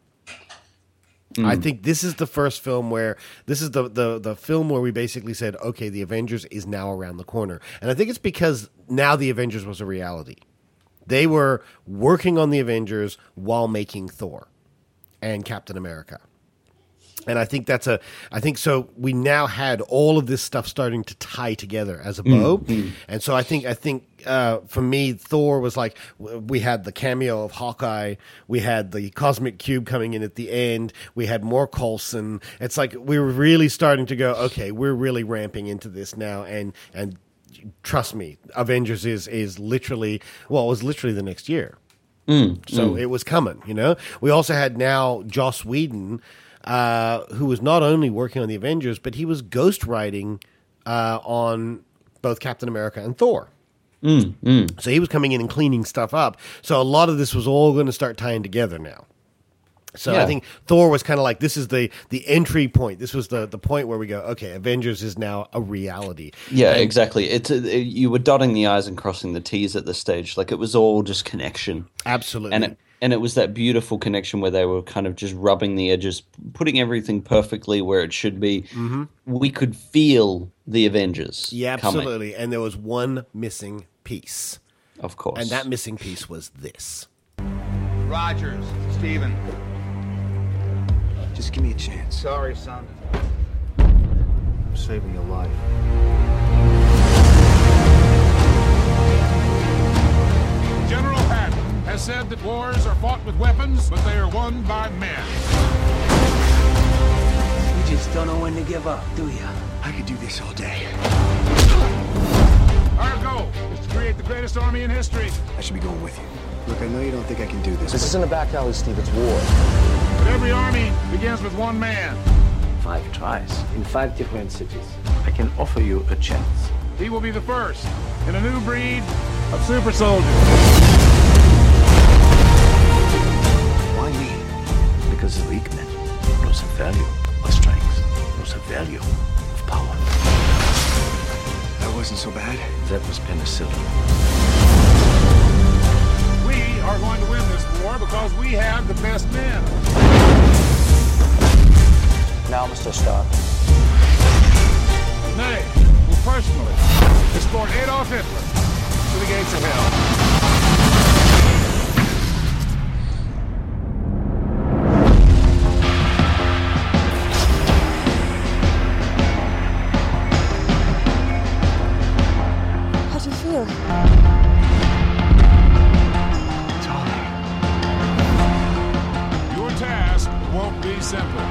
Mm. I think this is the first film where this is the, the the film where we basically said, okay, the Avengers is now around the corner. And I think it's because now the Avengers was a reality. They were working on the Avengers while making Thor and Captain America. And I think that's a, I think so we now had all of this stuff starting to tie together as a bow. Mm-hmm. And so I think, I think uh, for me, Thor was like, we had the cameo of Hawkeye, we had the Cosmic Cube coming in at the end, we had more Coulson. It's like we were really starting to go, okay, we're really ramping into this now. And, and trust me, Avengers is, is literally, well, it was literally the next year. Mm, so mm. it was coming, you know? We also had now Joss Whedon, Uh, who was not only working on the Avengers, but he was ghostwriting uh, on both Captain America and Thor. Mm, mm. So he was coming in and cleaning stuff up. So a lot of this was all going to start tying together now. So yeah. I think Thor was kind of like, this is the, the entry point. This was the, the point where we go, okay, Avengers is now a reality. Yeah, and, exactly. It's a, it, you were dotting the I's and crossing the T's at this stage. Like it was all just connection. Absolutely. And it, And it was that beautiful connection where they were kind of just rubbing the edges, putting everything perfectly where it should be. Mm-hmm. We could feel the Avengers. Yeah, coming. absolutely. And there was one missing piece. Of course. And that missing piece was this. Rogers, Steven. Just give me a chance. Sorry, son. I'm saving your life. General Patton has said that wars are fought with weapons, but they are won by men. You just don't know when to give up, do you? I could do this all day. Our goal is to create the greatest army in history. I should be going with you. Look, I know you don't think I can do this. This isn't a back alley, Steve. It's war. But every army begins with one man. Five tries in five different cities. I can offer you a chance. He will be the first in a new breed of super soldiers. Why me? Because the weak men lose the value of strength, lose the value of power. That wasn't so bad. That was penicillin. We are going to win this war because we have the best men. Now, Mister Stark. Nay, will personally escort Adolf Hitler to the gates of hell. How do you feel? Your task won't be simple.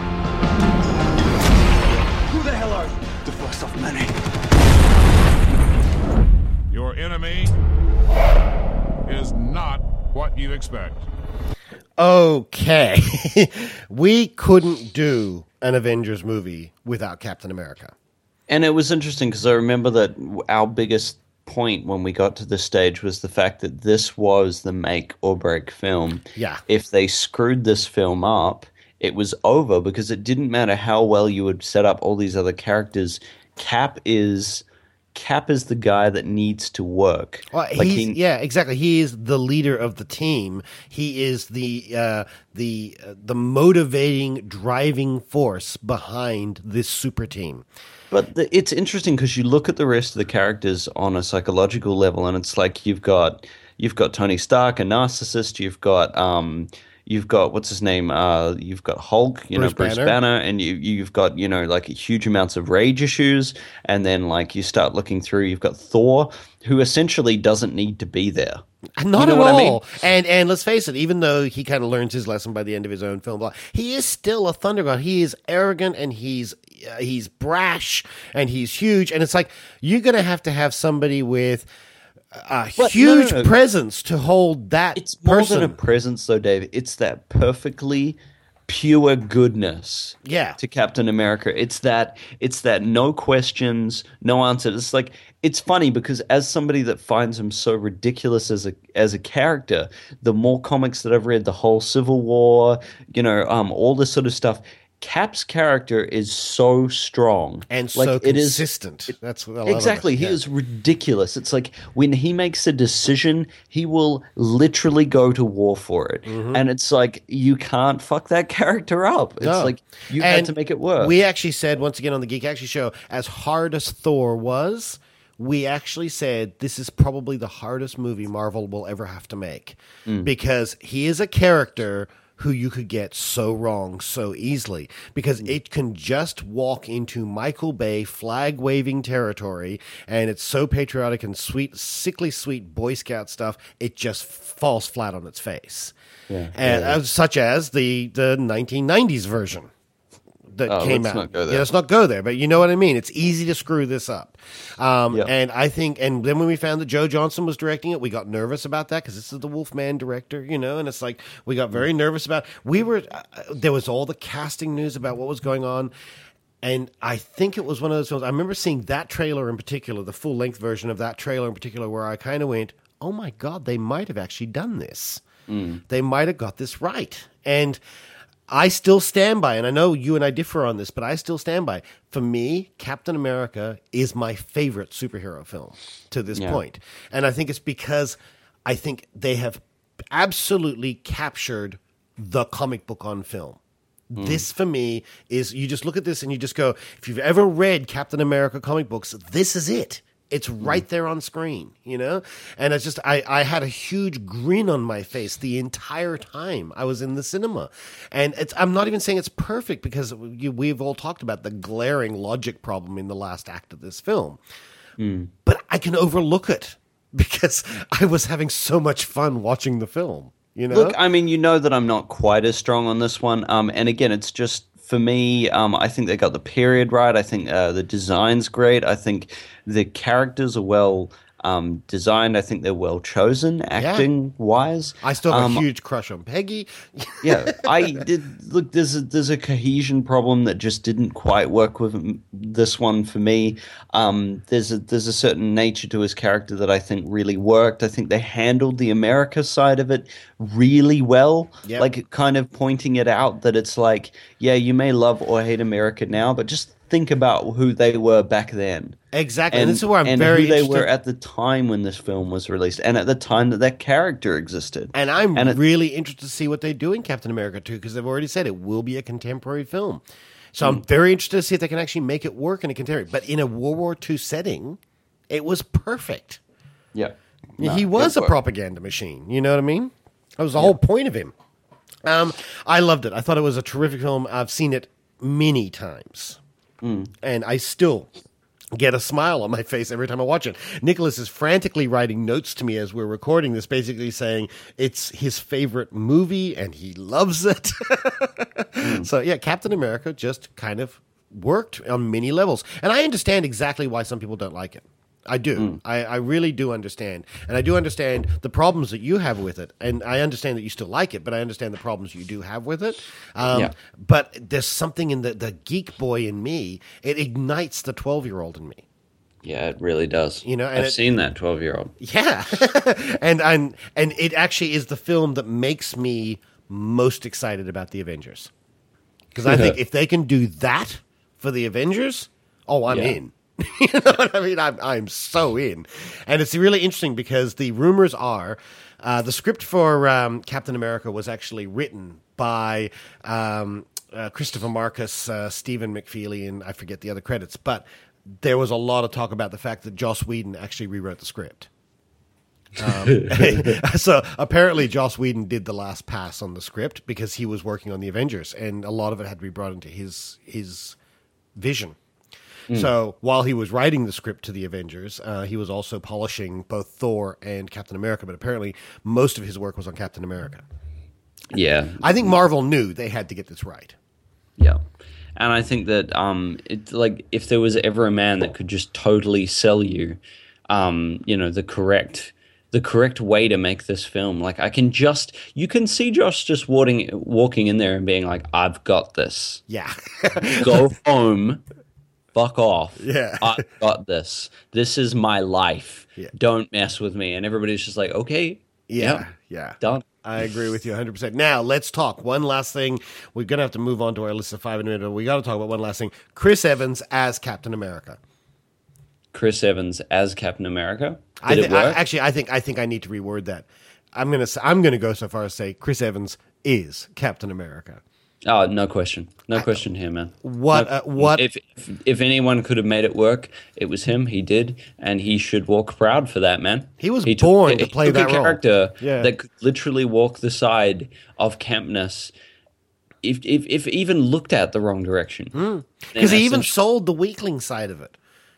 Who the hell are you? The first of many. Your enemy is not what you expect. Okay. We couldn't do an Avengers movie without Captain America. And it was interesting because I remember that our biggest point when we got to this stage was the fact that this was the make or break film. Yeah. If they screwed this film up, it was over because it didn't matter how well you would set up all these other characters. Cap is Cap is the guy that needs to work. Well, like he's, he, yeah, exactly. He is the leader of the team. He is the uh, the uh, the motivating, driving force behind this super team. But the, it's interesting because you look at the rest of the characters on a psychological level, and it's like you've got you've got Tony Stark, a narcissist. You've got um, you've got what's his name? Uh, you've got Hulk, you Bruce know, Bruce Banner. Banner, and you you've got you know like huge amounts of rage issues, and then like you start looking through, you've got Thor, who essentially doesn't need to be there. Not you know at what all. I mean? And and let's face it, even though he kind of learns his lesson by the end of his own film, he is still a Thunder God. He is arrogant and he's uh, he's brash and he's huge. And it's like you're going to have to have somebody with a But huge no, no, no. presence to hold that It's more person. than a presence, though, Dave. It's that perfectly pure goodness. Yeah. To Captain America, it's that it's that no questions, no answers. It's like it's funny because as somebody that finds him so ridiculous as a as a character, the more comics that I've read, the whole Civil War, you know, um, all this sort of stuff. Cap's character is so strong and like, so it is- consistent. That's what I love Exactly. of it. He Yeah. is ridiculous. It's like when he makes a decision, he will literally go to war for it. Mm-hmm. And it's like, you can't fuck that character up. It's No. like, you And had to make it work. We actually said, once again on the Geek Action Show, as hard as Thor was, we actually said this is probably the hardest movie Marvel will ever have to make. Mm. Because he is a character who you could get so wrong so easily, because it can just walk into Michael Bay flag waving territory, and it's so patriotic and sweet, sickly sweet Boy Scout stuff. It just falls flat on its face, Yeah. and Yeah. uh, such as the the nineteen nineties version that Oh, came let's out. not go there. Yeah, let's not go there, but you know what I mean. It's easy to screw this up. Um, Yeah. And I think, and then when we found that Joe Johnson was directing it, we got nervous about that because this is the Wolfman director, you know, and it's like we got very nervous about. We were uh, there was all the casting news about what was going on. And I think it was one of those films. I remember seeing that trailer in particular, the full length version of that trailer in particular, where I kind of went, oh my God, they might have actually done this. Mm. They might have got this right. And I still stand by, and I know you and I differ on this, but I still stand by. For me, Captain America is my favorite superhero film to this Yeah. point. And I think it's because I think they have absolutely captured the comic book on film. Mm. This, for me, is you just look at this and you just go, if you've ever read Captain America comic books, this is it. It's right there on screen, you know? And it's just, I, I had a huge grin on my face the entire time I was in the cinema. And it's, I'm not even saying it's perfect because we, we've all talked about the glaring logic problem in the last act of this film. Mm. But I can overlook it because I was having so much fun watching the film, you know? Look, I mean, you know that I'm not quite as strong on this one. Um, and again, it's just, for me, um, I think they got the period right. I think uh, the design's great. I think the characters are well um, designed. I think they're well chosen, acting wise. I still have um, a huge crush on Peggy. yeah, I did. Look, there's a, there's a cohesion problem that just didn't quite work with m- this one for me. Um, there's a there's a certain nature to his character that I think really worked. I think they handled the America side of it really well. Yep. Like kind of pointing it out that it's like, yeah, you may love or hate America now, but just think about who they were back then. Exactly. And, this is where I'm and very who they interested. were at the time when this film was released, and at the time that that character existed. And I'm And it- really interested to see what they do in Captain America two, because they've already said it will be a contemporary film. So Hmm. I'm very interested to see if they can actually make it work in a contemporary. But in a World War Two setting, it was perfect. Yeah, he No, was it a worked. propaganda machine. You know what I mean? That was the whole point of him. Um, I loved it. I thought it was a terrific film. I've seen it many times. Mm. And I still get a smile on my face every time I watch it. Nicholas is frantically writing notes to me as we're recording this, basically saying it's his favorite movie and he loves it. mm. So, yeah, Captain America just kind of worked on many levels. And I understand exactly why some people don't like it. I do. Mm. I, I really do understand. And I do understand the problems that you have with it. And I understand that you still like it, but I understand the problems you do have with it. Um, Yeah. But there's something in the, the geek boy in me. It ignites the twelve-year-old in me. Yeah, it really does. You know, and I've it- seen that twelve-year-old. Yeah. and, and, and it actually is the film that makes me most excited about the Avengers. Because I think if they can do that for the Avengers, oh, I'm Yeah. in. You know what I mean? I'm, I'm so in. And it's really interesting because the rumors are uh, the script for um, Captain America was actually written by um, uh, Christopher Marcus, uh, Stephen McFeely, and I forget the other credits. But there was a lot of talk about the fact that Joss Whedon actually rewrote the script. Um, so apparently Joss Whedon did the last pass on the script because he was working on the Avengers, and a lot of it had to be brought into his his vision. Mm. So while he was writing the script to the Avengers, uh, he was also polishing both Thor and Captain America, but apparently most of his work was on Captain America. Yeah. I think Marvel knew they had to get this right. Yeah. And I think that um, it, like if there was ever a man that could just totally sell you, um, you know, the correct the correct way to make this film, like I can just you can see Josh just walking walking in there and being like, I've got this. Yeah. Go home. Fuck off. Yeah. I've got this. This is my life. Yeah. Don't mess with me. And everybody's just like, okay. Yeah. Yep, yeah. Done. I agree with you one hundred percent. Now, let's talk. One last thing. We're going to have to move on to our list of five in a minute, but we got to talk about one last thing. Chris Evans as Captain America. Chris Evans as Captain America? Did I th- it work? I, actually, I think I think I need to reword that. I'm going to I'm going to go so far as say Chris Evans is Captain America. Oh, no question. No question here, man. What? No, uh, what? If, if if anyone could have made it work, it was him. He did, and he should walk proud for that, man. He was he born took, to he play took that a role. character Yeah. that could literally walk the side of campness, if if, if even looked at the wrong direction. Because And he even essentially- sold the weakling side of it.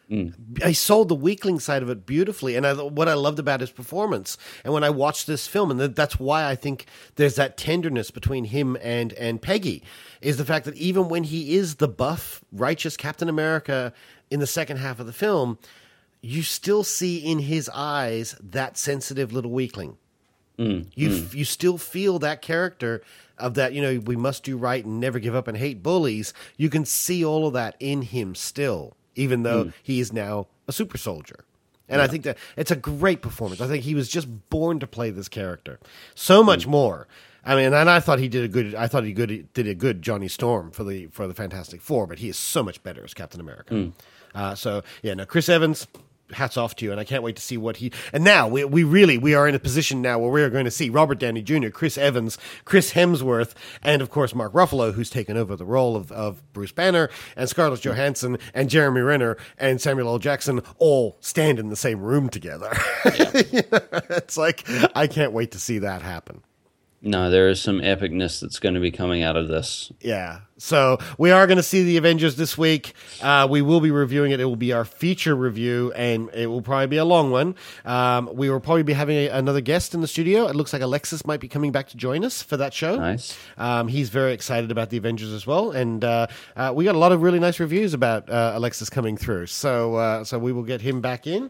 Mm. I sold the weakling side of it beautifully, and I, what I loved about his performance, and when I watched this film, and that, that's why I think there's that tenderness between him and and Peggy, is the fact that even when he is the buff, righteous Captain America in the second half of the film, you still see in his eyes that sensitive little weakling. Mm. You Mm. you still feel that character of that, you know, we must do right and never give up and hate bullies. You can see all of that in him still, even though Mm. he is now a super soldier. And Yeah. I think that it's a great performance. I think he was just born to play this character. So much Mm. more. I mean, and I thought he did a good. I thought he good did a good Johnny Storm for the for the Fantastic Four, but he is so much better as Captain America. Mm. Uh, so yeah, no, Chris Evans, hats off to you, and I can't wait to see what he. And now we we really we are in a position now where we are going to see Robert Downey Junior, Chris Evans, Chris Hemsworth, and of course Mark Ruffalo, who's taken over the role of, of Bruce Banner, and Scarlett Johansson, and Jeremy Renner, and Samuel L. Jackson all stand in the same room together. You know, it's like I can't wait to see that happen. No, there is some epicness that's going to be coming out of this. Yeah. So we are going to see the Avengers this week. Uh, we will be reviewing it. It will be our feature review, and it will probably be a long one. Um, we will probably be having a, another guest in the studio. It looks like Alexis might be coming back to join us for that show. Nice. Um, he's very excited about the Avengers as well, and uh, uh, we got a lot of really nice reviews about uh, Alexis coming through. So, uh, so we will get him back in.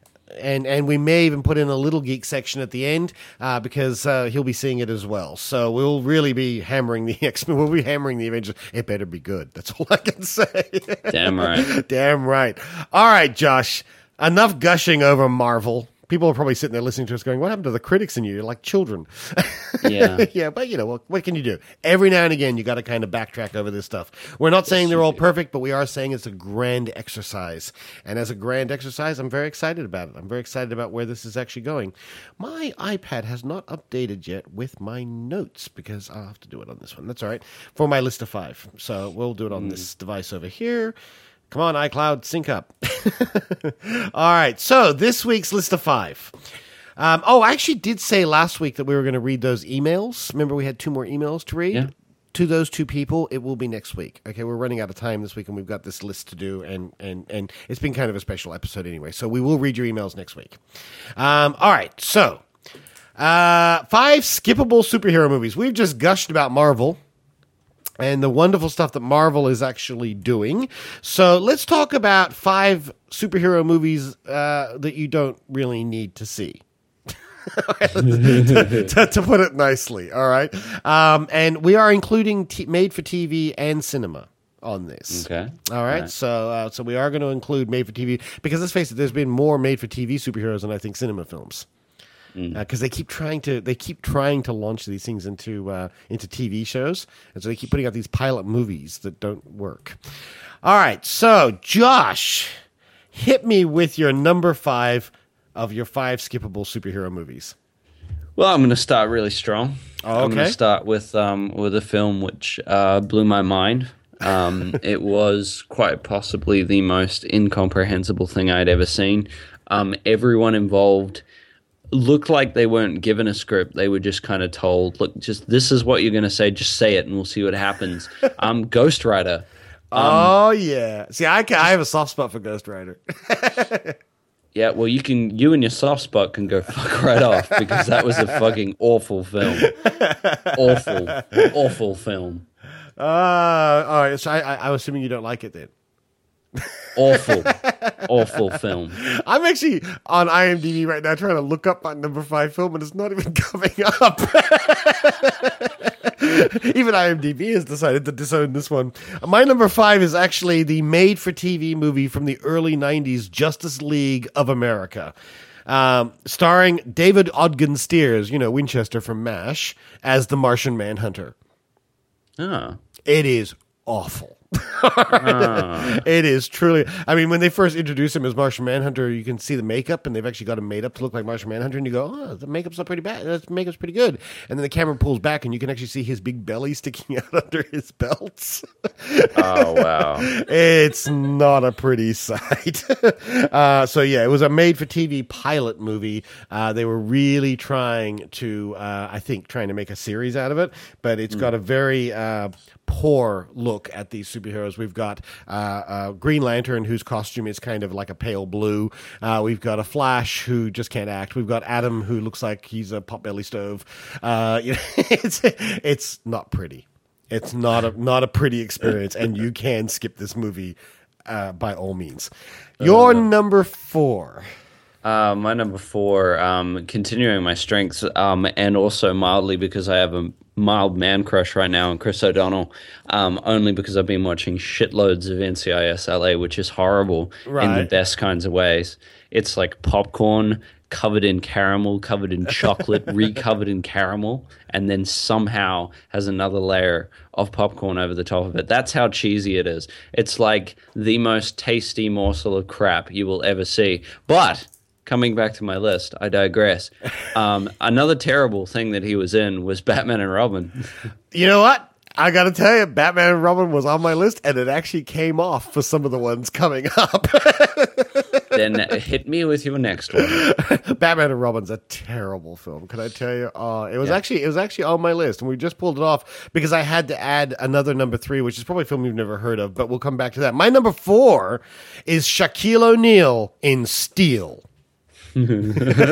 And and we may even put in a little geek section at the end uh, because uh, he'll be seeing it as well. So we'll really be hammering the X-Men. We'll be hammering the Avengers. It better be good. That's all I can say. Damn right. Damn right. All right, Josh. Enough gushing over Marvel. People are probably sitting there listening to us going, what happened to the critics in you? You're like children. Yeah. Yeah, but you know, what, what can you do? Every now and again, you got to kind of backtrack over this stuff. We're not saying they're all perfect, but we are saying it's a grand exercise. And as a grand exercise, I'm very excited about it. I'm very excited about where this is actually going. My iPad has not updated yet with my notes because I'll have to do it on this one. That's all right. For my list of five. So we'll do it on mm. this device over here. Come on, iCloud, sync up. All right, so this week's list of five. Um, oh, I actually did say last week that we were going to read those emails. Remember, we had two more emails to read? Yeah. To those two people, it will be next week. Okay, we're running out of time this week, and we've got this list to do, and and, and it's been kind of a special episode anyway, so we will read your emails next week. Um, all right, so uh, five skippable superhero movies. We've just gushed about Marvel and the wonderful stuff that Marvel is actually doing. So let's talk about five superhero movies uh, that you don't really need to see. to, to, to put it nicely, all right? Um, and we are including t- made-for-T V and cinema on this. Okay. All right, All right. so uh, so we are going to include made-for-T V, because let's face it, there's been more made-for-T V superheroes than I think cinema films. because uh, they keep trying to they keep trying to launch these things into uh, into T V shows, and so they keep putting out these pilot movies that don't work. All right, so Josh, hit me with your number five of your five skippable superhero movies. Well, I'm going to start really strong. Oh, okay. I'm going to start with um, with a film which uh, blew my mind. Um, it was quite possibly the most incomprehensible thing I'd ever seen. Um, everyone involved looked like they weren't given a script. They were just kind of told, look, just this is what you're going to say. Just say it and we'll see what happens. Um, Ghost Rider. Um, oh, yeah. See, I, can, I have a soft spot for Ghost Rider. Yeah, well, you can, you and your soft spot can go fuck right off because that was a fucking awful film. Awful, awful film. Uh, all right, so I, I, I'm assuming you don't like it then. Awful, awful film. I'm actually on IMDb right now trying to look up my number five film, and it's not even coming up. Even IMDb has decided to disown this one. My number five is actually the made-for-T V movie from the early nineties, Justice League of America. Um, starring David Ogden Stiers, you know, Winchester from MASH, as the Martian Manhunter. Oh. It is awful. uh. It is truly. I mean, when they first introduce him as Martian Manhunter, you can see the makeup, and they've actually got him made up to look like Martian Manhunter, and you go, "Oh, the makeup's not pretty bad. The makeup's pretty good." And then the camera pulls back, and you can actually see his big belly sticking out under his belts. Oh wow! It's not a pretty sight. uh, so yeah, it was a made-for-T V pilot movie. Uh, they were really trying to, uh, I think, trying to make a series out of it, but it's mm. got a very uh, poor look at these superheroes. We've got uh, uh, Green Lantern, whose costume is kind of like a pale blue. Uh, we've got a Flash who just can't act. We've got Adam, who looks like he's a potbelly stove. Uh, you know, it's it's not pretty. It's not a not a pretty experience, and you can skip this movie uh, by all means. Your uh, number four. Uh, my number four, um, continuing my strengths, um, and also mildly because I have a mild man crush right now on Chris O'Donnell, um, only because I've been watching shitloads of N C I S L A, which is horrible right. in the best kinds of ways. It's like popcorn covered in caramel, covered in chocolate, re-covered in caramel, and then somehow has another layer of popcorn over the top of it. That's how cheesy it is. It's like the most tasty morsel of crap you will ever see. But coming back to my list, I digress. Um, another terrible thing that he was in was Batman and Robin. You know what? I got to tell you, Batman and Robin was on my list, and it actually came off for some of the ones coming up. Then hit me with your next one. Batman and Robin's a terrible film. Can I tell you? Uh, it was yeah. actually it was actually on my list, and we just pulled it off because I had to add another number three, which is probably a film you've never heard of, but we'll come back to that. My number four is Shaquille O'Neal in Steel. nineteen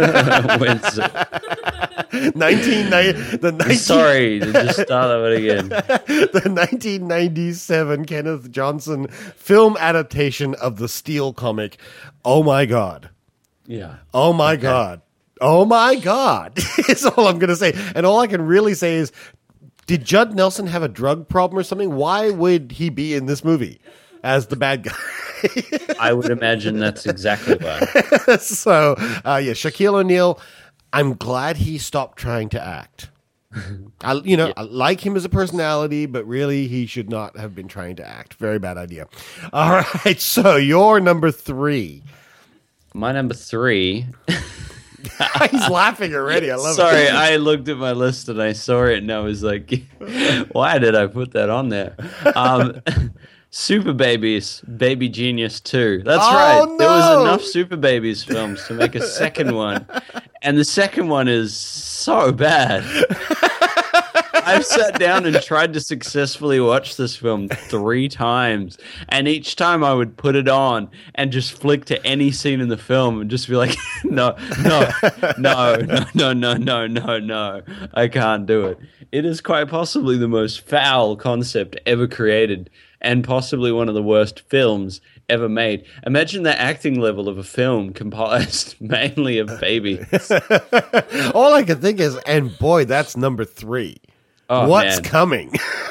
ninety the nineteen Sorry, just start over again. The nineteen ninety-seven Kenneth Johnson film adaptation of the Steel comic. Oh my God. Yeah. Oh my okay. God. Oh my God. Is all I'm going to say. And all I can really say is, did Judd Nelson have a drug problem or something? Why would he be in this movie as the bad guy? I would imagine that's exactly why. So, uh, yeah, Shaquille O'Neal, I'm glad he stopped trying to act. I, you know, yeah. I like him as a personality, but really he should not have been trying to act. Very bad idea. All right, so your number three. My number three... He's laughing already. I love Sorry, it. Sorry, I looked at my list and I saw it and I was like, why did I put that on there? Um, Super Babies, Baby Genius two. That's oh, right. No. There was enough Super Babies films to make a second one. And the second one is so bad. I've sat down and tried to successfully watch this film three times, and each time I would put it on and just flick to any scene in the film and just be like, no, no, no, no, no, no, no, no, no, I can't do it. It is quite possibly the most foul concept ever created, and possibly one of the worst films ever made. Imagine the acting level of a film composed mainly of babies. All I can think is, and boy, that's number three. Oh, What's man. coming?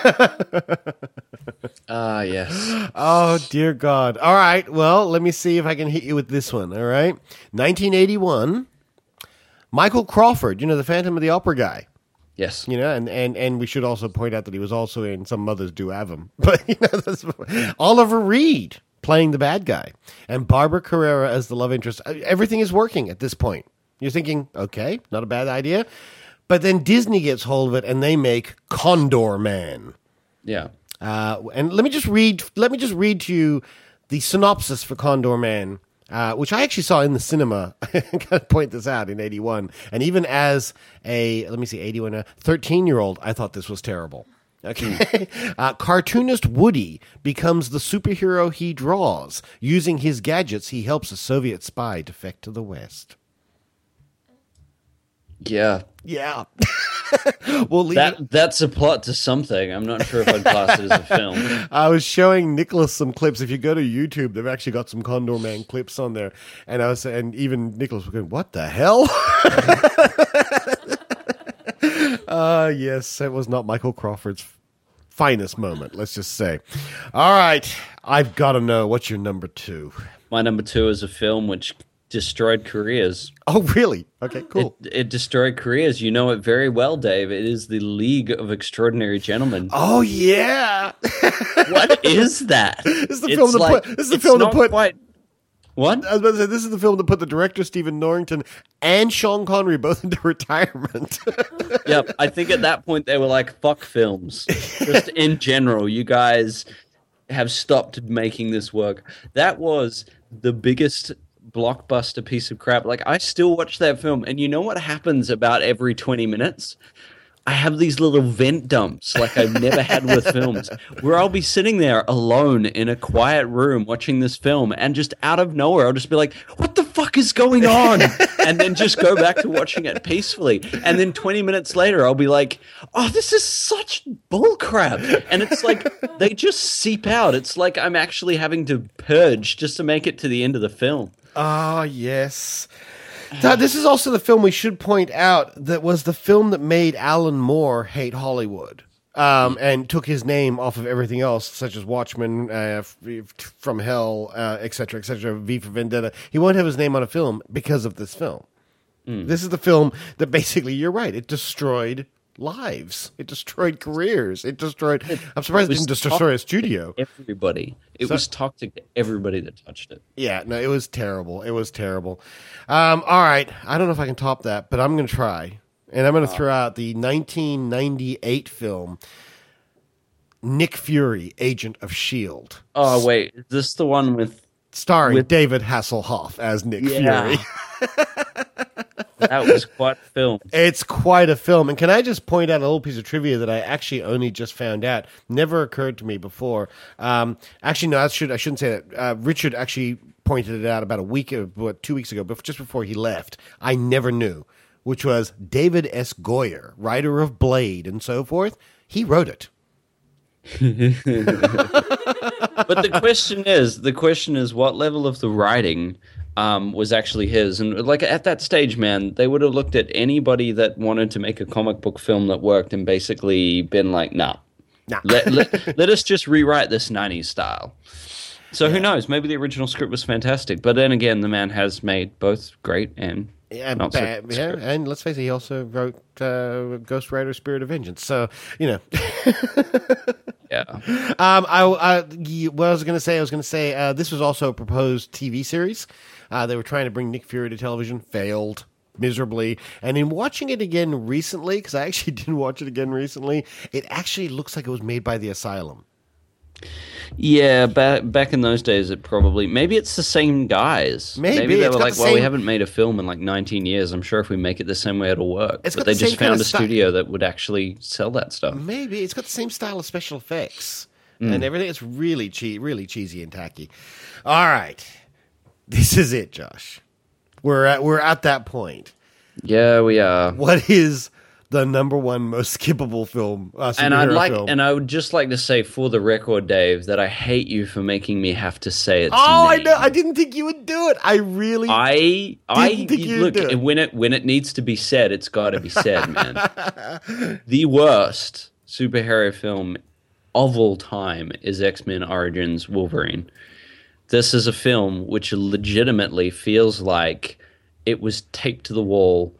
Ah, uh, yes. Oh, dear God. All right. Well, let me see if I can hit you with this one. All right. nineteen eighty-one, Michael Crawford, you know, the Phantom of the Opera guy. Yes. You know, and, and, and we should also point out that he was also in Some Mothers Do Have 'Em. But, you know, that's, Oliver Reed playing the bad guy, and Barbara Carrera as the love interest. Everything is working at this point. You're thinking, okay, not a bad idea. But then Disney gets hold of it, and they make Condor Man. Yeah. Uh, and let me just read. Let me just read to you the synopsis for Condor Man, uh, which I actually saw in the cinema. I gotta point this out in eighty-one, and even as a let me see, eighty-one, a thirteen-year-old, I thought this was terrible. Okay, uh, cartoonist Woody becomes the superhero he draws. Using his gadgets, he helps a Soviet spy defect to the West. Yeah. Yeah. Well, that that's a plot to something. I'm not sure if I'd class it as a film. I was showing Nicholas some clips. If you go to YouTube, they've actually got some Condor Man clips on there, and I was, and even Nicholas was going, "What the hell?" uh yes, it was not Michael Crawford's finest moment. Let's just say. All right, I've got to know, what's your number two? My number two is a film which destroyed careers. Oh, really? Okay, cool. It, it destroyed careers. You know it very well, Dave. It is The League of Extraordinary Gentlemen. Oh, yeah. What is that? This is the It's film that like- put. This is the it's film that not put. quite- What? I was about to say, this is the film that put the director Stephen Norrington and Sean Connery both into retirement. Yep. I think at that point they were like, fuck films. Just in general, you guys have stopped making this work. That was the biggest blockbuster piece of crap. Like, I still watch that film, and you know what happens about every twenty minutes? I have these little vent dumps like I've never had with films, where I'll be sitting there alone in a quiet room watching this film, and just out of nowhere I'll just be like, what the fuck is going on? And then just go back to watching it peacefully. And then twenty minutes later I'll be like, oh, this is such bullcrap. And it's like they just seep out. It's like I'm actually having to purge just to make it to the end of the film. Ah, yes. Now, this is also the film we should point out that was the film that made Alan Moore hate Hollywood, um, and took his name off of everything else, such as Watchmen, uh, From Hell, uh, et cetera, et cetera, V for Vendetta. He won't have his name on a film because of this film. Mm. This is the film that basically, you're right, it destroyed lives. It destroyed careers. It destroyed... I'm surprised it, it didn't destroy a studio. Everybody. It So- was toxic to everybody that touched it. Yeah, no, it was terrible. It was terrible. Um, all right. I don't know if I can top that, but I'm going to try. And I'm going to throw out the nineteen ninety-eight film, Nick Fury, Agent of S H I E L D. Oh, wait. Is this the one with... Starring with- David Hasselhoff as Nick Yeah. Fury. That was quite a film. It's quite a film. And can I just point out a little piece of trivia that I actually only just found out? Never occurred to me before. Um, actually, no, I, should, I shouldn't say that. Uh, Richard actually pointed it out about a week, or what, two weeks ago, but just before he left. I never knew, which was David S. Goyer, writer of Blade and so forth. He wrote it. But the question is, the question is, what level of the writing um, was actually his? And like at that stage, man, they would have looked at anybody that wanted to make a comic book film that worked and basically been like, nah, nah. let, let, let us just rewrite this nineties style. So who knows? Maybe the original script was fantastic. But then again, the man has made both great and Yeah, not so bad, good yeah, scripts. and let's face it, he also wrote uh, Ghost Rider: Spirit of Vengeance. So you know, yeah. Um, I, I y- what I was going to say, I was going to say uh, this was also a proposed T V series. Uh, they were trying to bring Nick Fury to television, failed miserably. And in watching it again recently, because I actually did watch it again recently, it actually looks like it was made by the Asylum. Yeah, back back in those days, it probably maybe it's the same guys. Maybe, they it's were got like, the "Well, we same- haven't made a film in like nineteen years. I'm sure if we make it the same way, it'll work." It's but got they the just same kind found of a style. studio that would actually sell that stuff. Maybe it's got the same style of special effects Mm. and everything. It's really che- really cheesy and tacky. All right, this is it, Josh. We're at we're at that point. Yeah, we are. What is the number one most skippable film? Uh, And I'd superhero like, film? and I would just like to say, for the record, Dave, that I hate you for making me have to say it's oh, I me. know. I didn't think you would do it. I really. I, I Didn't think you'd look do it. when it when it needs to be said, it's got to be said, man. The worst superhero film of all time is X-Men Origins Wolverine. This is a film which legitimately feels like it was taped to the wall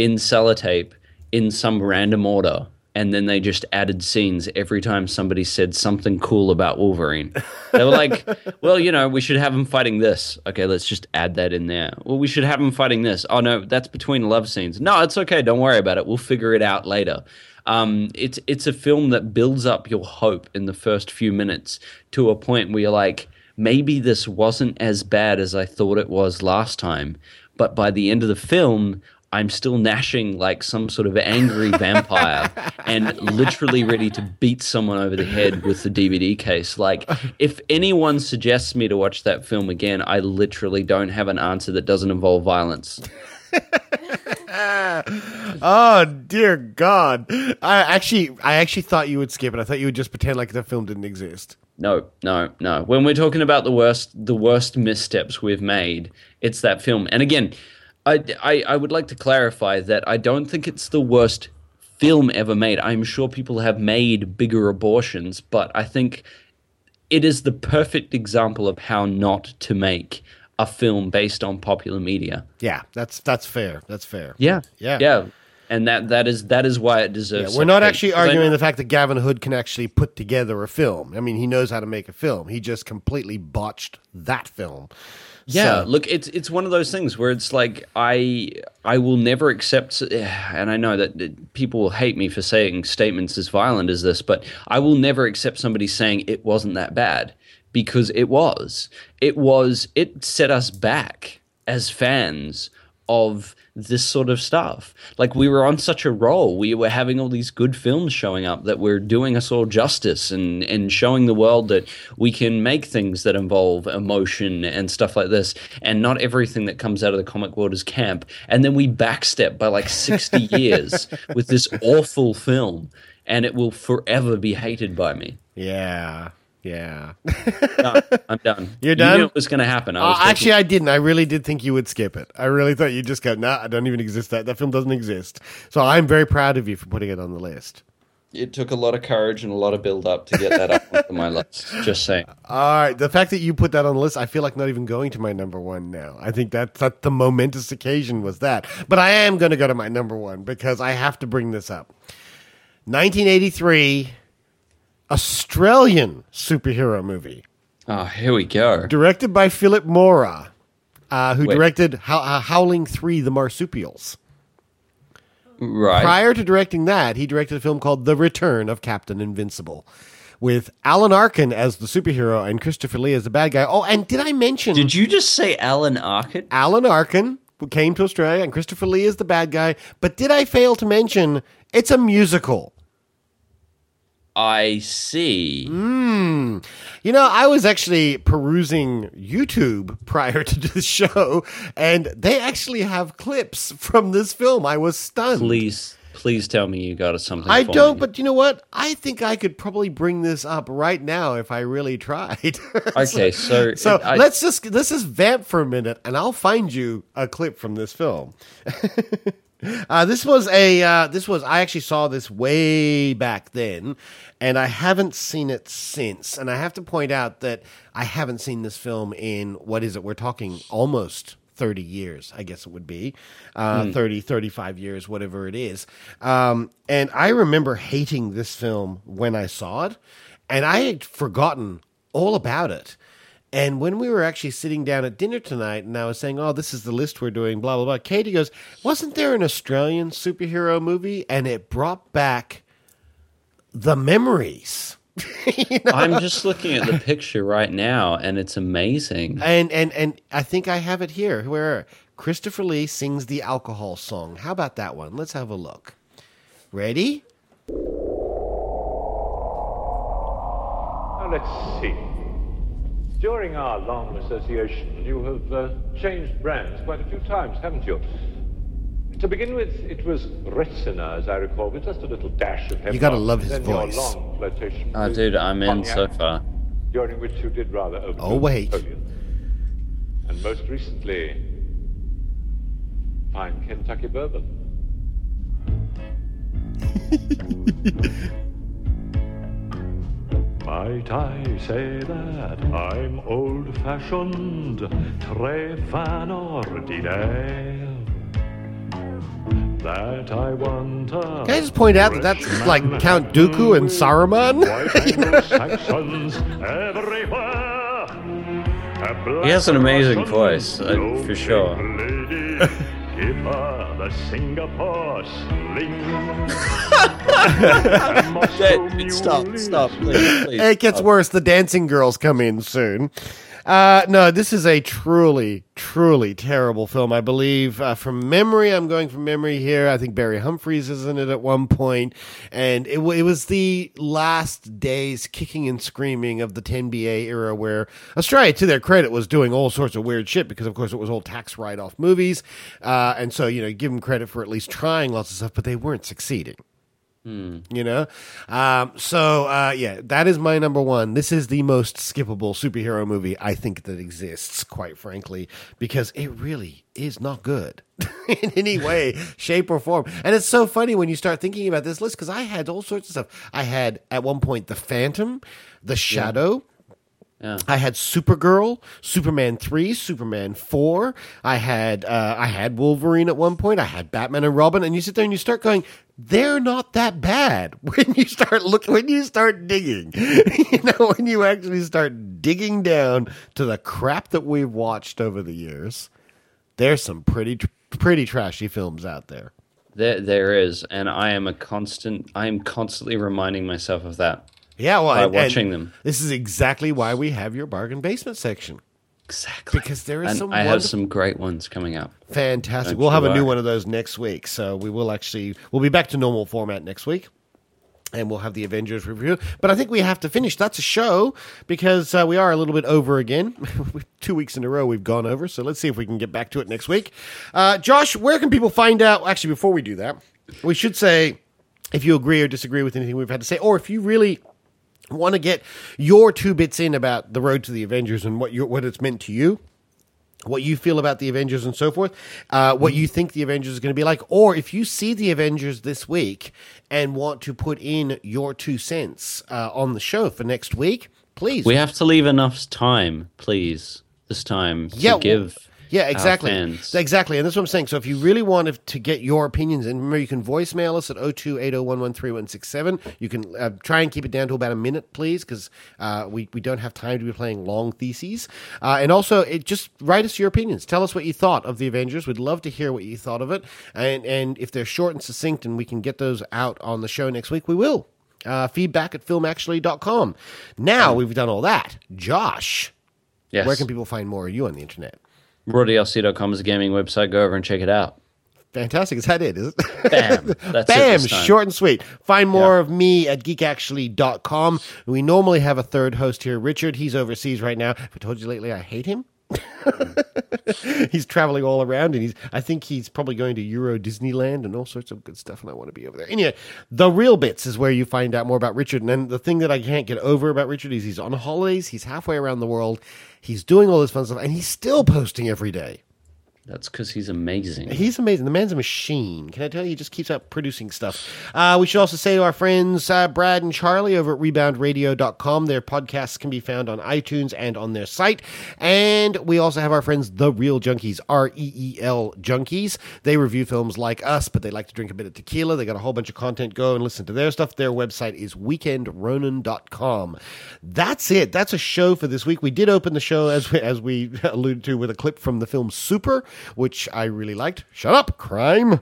in sellotape in some random order, and then they just added scenes every time somebody said something cool about Wolverine. They were like, well, you know, we should have him fighting this. Okay, let's just add that in there. Well, we should have him fighting this. Oh, no, that's between love scenes. No, it's okay. Don't worry about it. We'll figure it out later. Um, it's it's a film that builds up your hope in the first few minutes to a point where you're like, maybe this wasn't as bad as I thought it was last time. But by the end of the film, I'm still gnashing like some sort of angry vampire and literally ready to beat someone over the head with the D V D case. Like, if anyone suggests me to watch that film again, I literally don't have an answer that doesn't involve violence. Oh dear God! I actually, I actually thought you would skip it. I thought you would just pretend like the film didn't exist. No, no, no. When we're talking about the worst, the worst missteps we've made, it's that film. And again, I, I, I would like to clarify that I don't think it's the worst film ever made. I'm sure people have made bigger abortions, but I think it is the perfect example of how not to make a film based on popular media. Yeah, that's that's fair. That's fair. Yeah, yeah, yeah. And that that is that is why it deserves. Yeah, we're not actually arguing the fact that Gavin Hood can actually put together a film. I mean, he knows how to make a film. He just completely botched that film. Yeah, so. Look, it's it's one of those things where it's like I I will never accept, and I know that people will hate me for saying statements as violent as this, but I will never accept somebody saying it wasn't that bad, because it was. It was. It set us back as fans of this sort of stuff. Like, we were on such a roll. We were having all these good films showing up that were doing us all justice and, and showing the world that we can make things that involve emotion and stuff like this. And not everything that comes out of the comic world is camp. And then we backstep by like sixty years with this awful film, and it will forever be hated by me. Yeah. Yeah. No, I'm done. You're done? You knew it was going to happen. I was uh, actually, I didn't. I really did think you would skip it. I really thought you'd just go, nah, I don't even exist. That, that film doesn't exist. So I'm very proud of you for putting it on the list. It took a lot of courage and a lot of build-up to get that up onto my list. Just saying. All right. The fact that you put that on the list, I feel like not even going to my number one now. I think that, that the momentous occasion was that. But I am going to go to my number one because I have to bring this up. nineteen eighty-three... Australian superhero movie. Oh, here we go. Directed by Philip Mora, uh, who Wait. directed How- uh, Howling three, The Marsupials. Right. Prior to directing that, he directed a film called The Return of Captain Invincible, with Alan Arkin as the superhero and Christopher Lee as the bad guy. Oh, and did I mention... Did you just say Alan Arkin? Alan Arkin, who came to Australia, and Christopher Lee is the bad guy. But did I fail to mention it's a musical? I see. Mm. You know, I was actually perusing YouTube prior to this show, and they actually have clips from this film. I was stunned. Please, please tell me you got something I for don't, me. but you know what? I think I could probably bring this up right now if I really tried. Okay, so... so I, let's just let's just vamp for a minute, and I'll find you a clip from this film. Uh, this was a, uh, this was, I actually saw this way back then, and I haven't seen it since. And I have to point out that I haven't seen this film in, what is it? We're talking almost thirty years, I guess it would be, uh, mm. thirty, thirty-five years, whatever it is. Um, and I remember hating this film when I saw it, and I had forgotten all about it. And when we were actually sitting down at dinner tonight, and I was saying, oh, this is the list we're doing, blah, blah, blah, Katie goes, wasn't there an Australian superhero movie? And it brought back the memories. You know? I'm just looking at the picture right now, and it's amazing. And, and, and I think I have it here, where Christopher Lee sings the alcohol song. How about that one? Let's have a look. Ready? Now, let's see. During our long association, you have uh, changed brands quite a few times, haven't you? To begin with, it was Retsina, as I recall, with just a little dash of hemlock. You gotta love his then voice. Your long flirtation Oh, with dude, I'm in cognac, so far. during which you did rather overdo Oh, wait. Napoleon. And most recently, fine Kentucky bourbon. Might I say that I'm old-fashioned, très fin ordinaire? that I want. Can I just point out that that's like Count Dooku and Saruman? Saxons everywhere. He has an amazing voice, uh, for sure. Give her the Singapore sling. Stop, stop, please, please. It gets stop. worse. The dancing girls come in soon. Uh, no, this is a truly, truly terrible film. I believe, uh, from memory, I'm going from memory here. I think Barry Humphries is in it at one point, and it, w- it was the last days kicking and screaming of the ten B A era, where Australia, to their credit, was doing all sorts of weird shit because, of course, it was all tax write-off movies, uh, and so, you know, give them credit for at least trying lots of stuff, but they weren't succeeding. Hmm. You know? Um, so, uh, yeah, that is my number one. This is the most skippable superhero movie I think that exists, quite frankly, because it really is not good in any way, shape, or form. And it's so funny when you start thinking about this list, because I had all sorts of stuff. I had, at one point, The Phantom, The Shadow. Yeah. I had Supergirl, Superman three, Superman four. I had uh, I had Wolverine at one point. I had Batman and Robin. And you sit there and you start going, they're not that bad when you start look when you start digging. You know, when you actually start digging down to the crap that we've watched over the years. There's some pretty pretty trashy films out there. There, there is, and I am a constant. I am constantly reminding myself of that. Yeah, well, by and, watching and them. This is exactly why we have your bargain basement section. Exactly, because there is and some. I have wonderful- some great ones coming up. Fantastic. Don't We'll have you a new worry. one of those next week, so we will actually we'll be back to normal format next week. And we'll have the Avengers review. But I think we have to finish. That's a show because uh, we are a little bit over again. Two weeks in a row we've gone over. So let's see if we can get back to it next week. Uh, Josh, where can people find out? Actually, before we do that, we should say if you agree or disagree with anything we've had to say, or if you really want to get your two bits in about the road to the Avengers and what you what it's meant to you, what you feel about the Avengers and so forth, uh, what you think the Avengers is going to be like, or if you see the Avengers this week and want to put in your two cents uh, on the show for next week, please. We have to leave enough time, please, this time to Yeah, give. Yeah, exactly. Our fans. Exactly. And that's what I'm saying. So if you really want to get your opinions in, remember you can voicemail us at oh two eight oh one one three one six seven. You can uh, try and keep it down to about a minute, please, because uh, we, we don't have time to be playing long theses. Uh, and also, it just write us your opinions. Tell us what you thought of the Avengers. We'd love to hear what you thought of it. And, and if they're short and succinct and we can get those out on the show next week, we will. Uh, feedback at film actually dot com. Now we've done all that. Josh, Yes. where can people find more of you on the internet? Roddy L C dot com is a gaming website. Go over and check it out. Fantastic. Is that it? Is it? Bam. That's Bam. it this time. Short and sweet. Find more of me at geek actually dot com. We normally have a third host here, Richard. He's overseas right now. Have I told you lately I hate him? He's traveling all around, and he's. I think he's probably going to Euro Disneyland and all sorts of good stuff, and I want to be over there. Anyway, the real bits is where you find out more about Richard. And then the thing that I can't get over about Richard is he's on holidays. He's halfway around the world. He's doing all this fun stuff, and he's still posting every day. That's because he's amazing. He's amazing. The man's a machine. Can I tell you? He just keeps up producing stuff. Uh, we should also say to our friends, uh, Brad and Charlie over at rebound radio dot com. Their podcasts can be found on iTunes and on their site. And we also have our friends, The Real Junkies, R E E L Junkies. They review films like us, but they like to drink a bit of tequila. They got a whole bunch of content. Go and listen to their stuff. Their website is weekend ronin dot com. That's it. That's a show for this week. We did open the show, as we, as we alluded to, with a clip from the film Super, which I really liked. Shut up, crime.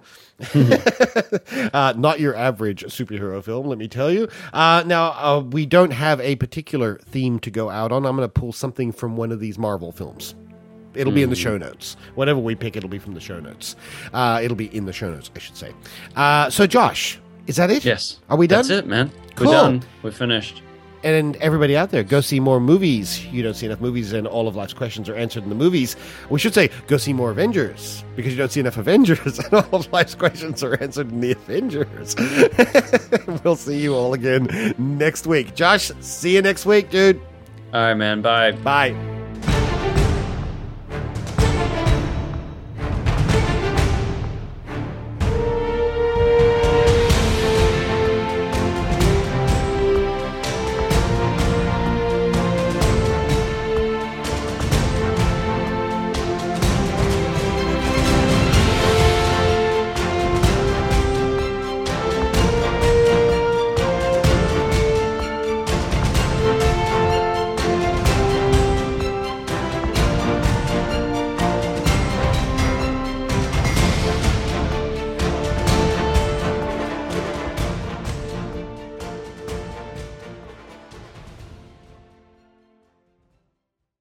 uh, not your average superhero film, let me tell you. Uh, now, uh, we don't have a particular theme to go out on. I'm going to pull something from one of these Marvel films. It'll be in the show notes. Whatever we pick, it'll be from the show notes. Uh, it'll be in the show notes, I should say. Uh, so, Josh, is that it? Yes. Are we done? That's it, man. Cool. We're done. We're finished. And everybody out there, go see more movies. You don't see enough movies, and all of life's questions are answered in the movies. We should say, go see more Avengers, because you don't see enough Avengers, and all of life's questions are answered in the Avengers. We'll see you all again next week. Josh, see you next week, dude. All right, man. Bye. Bye.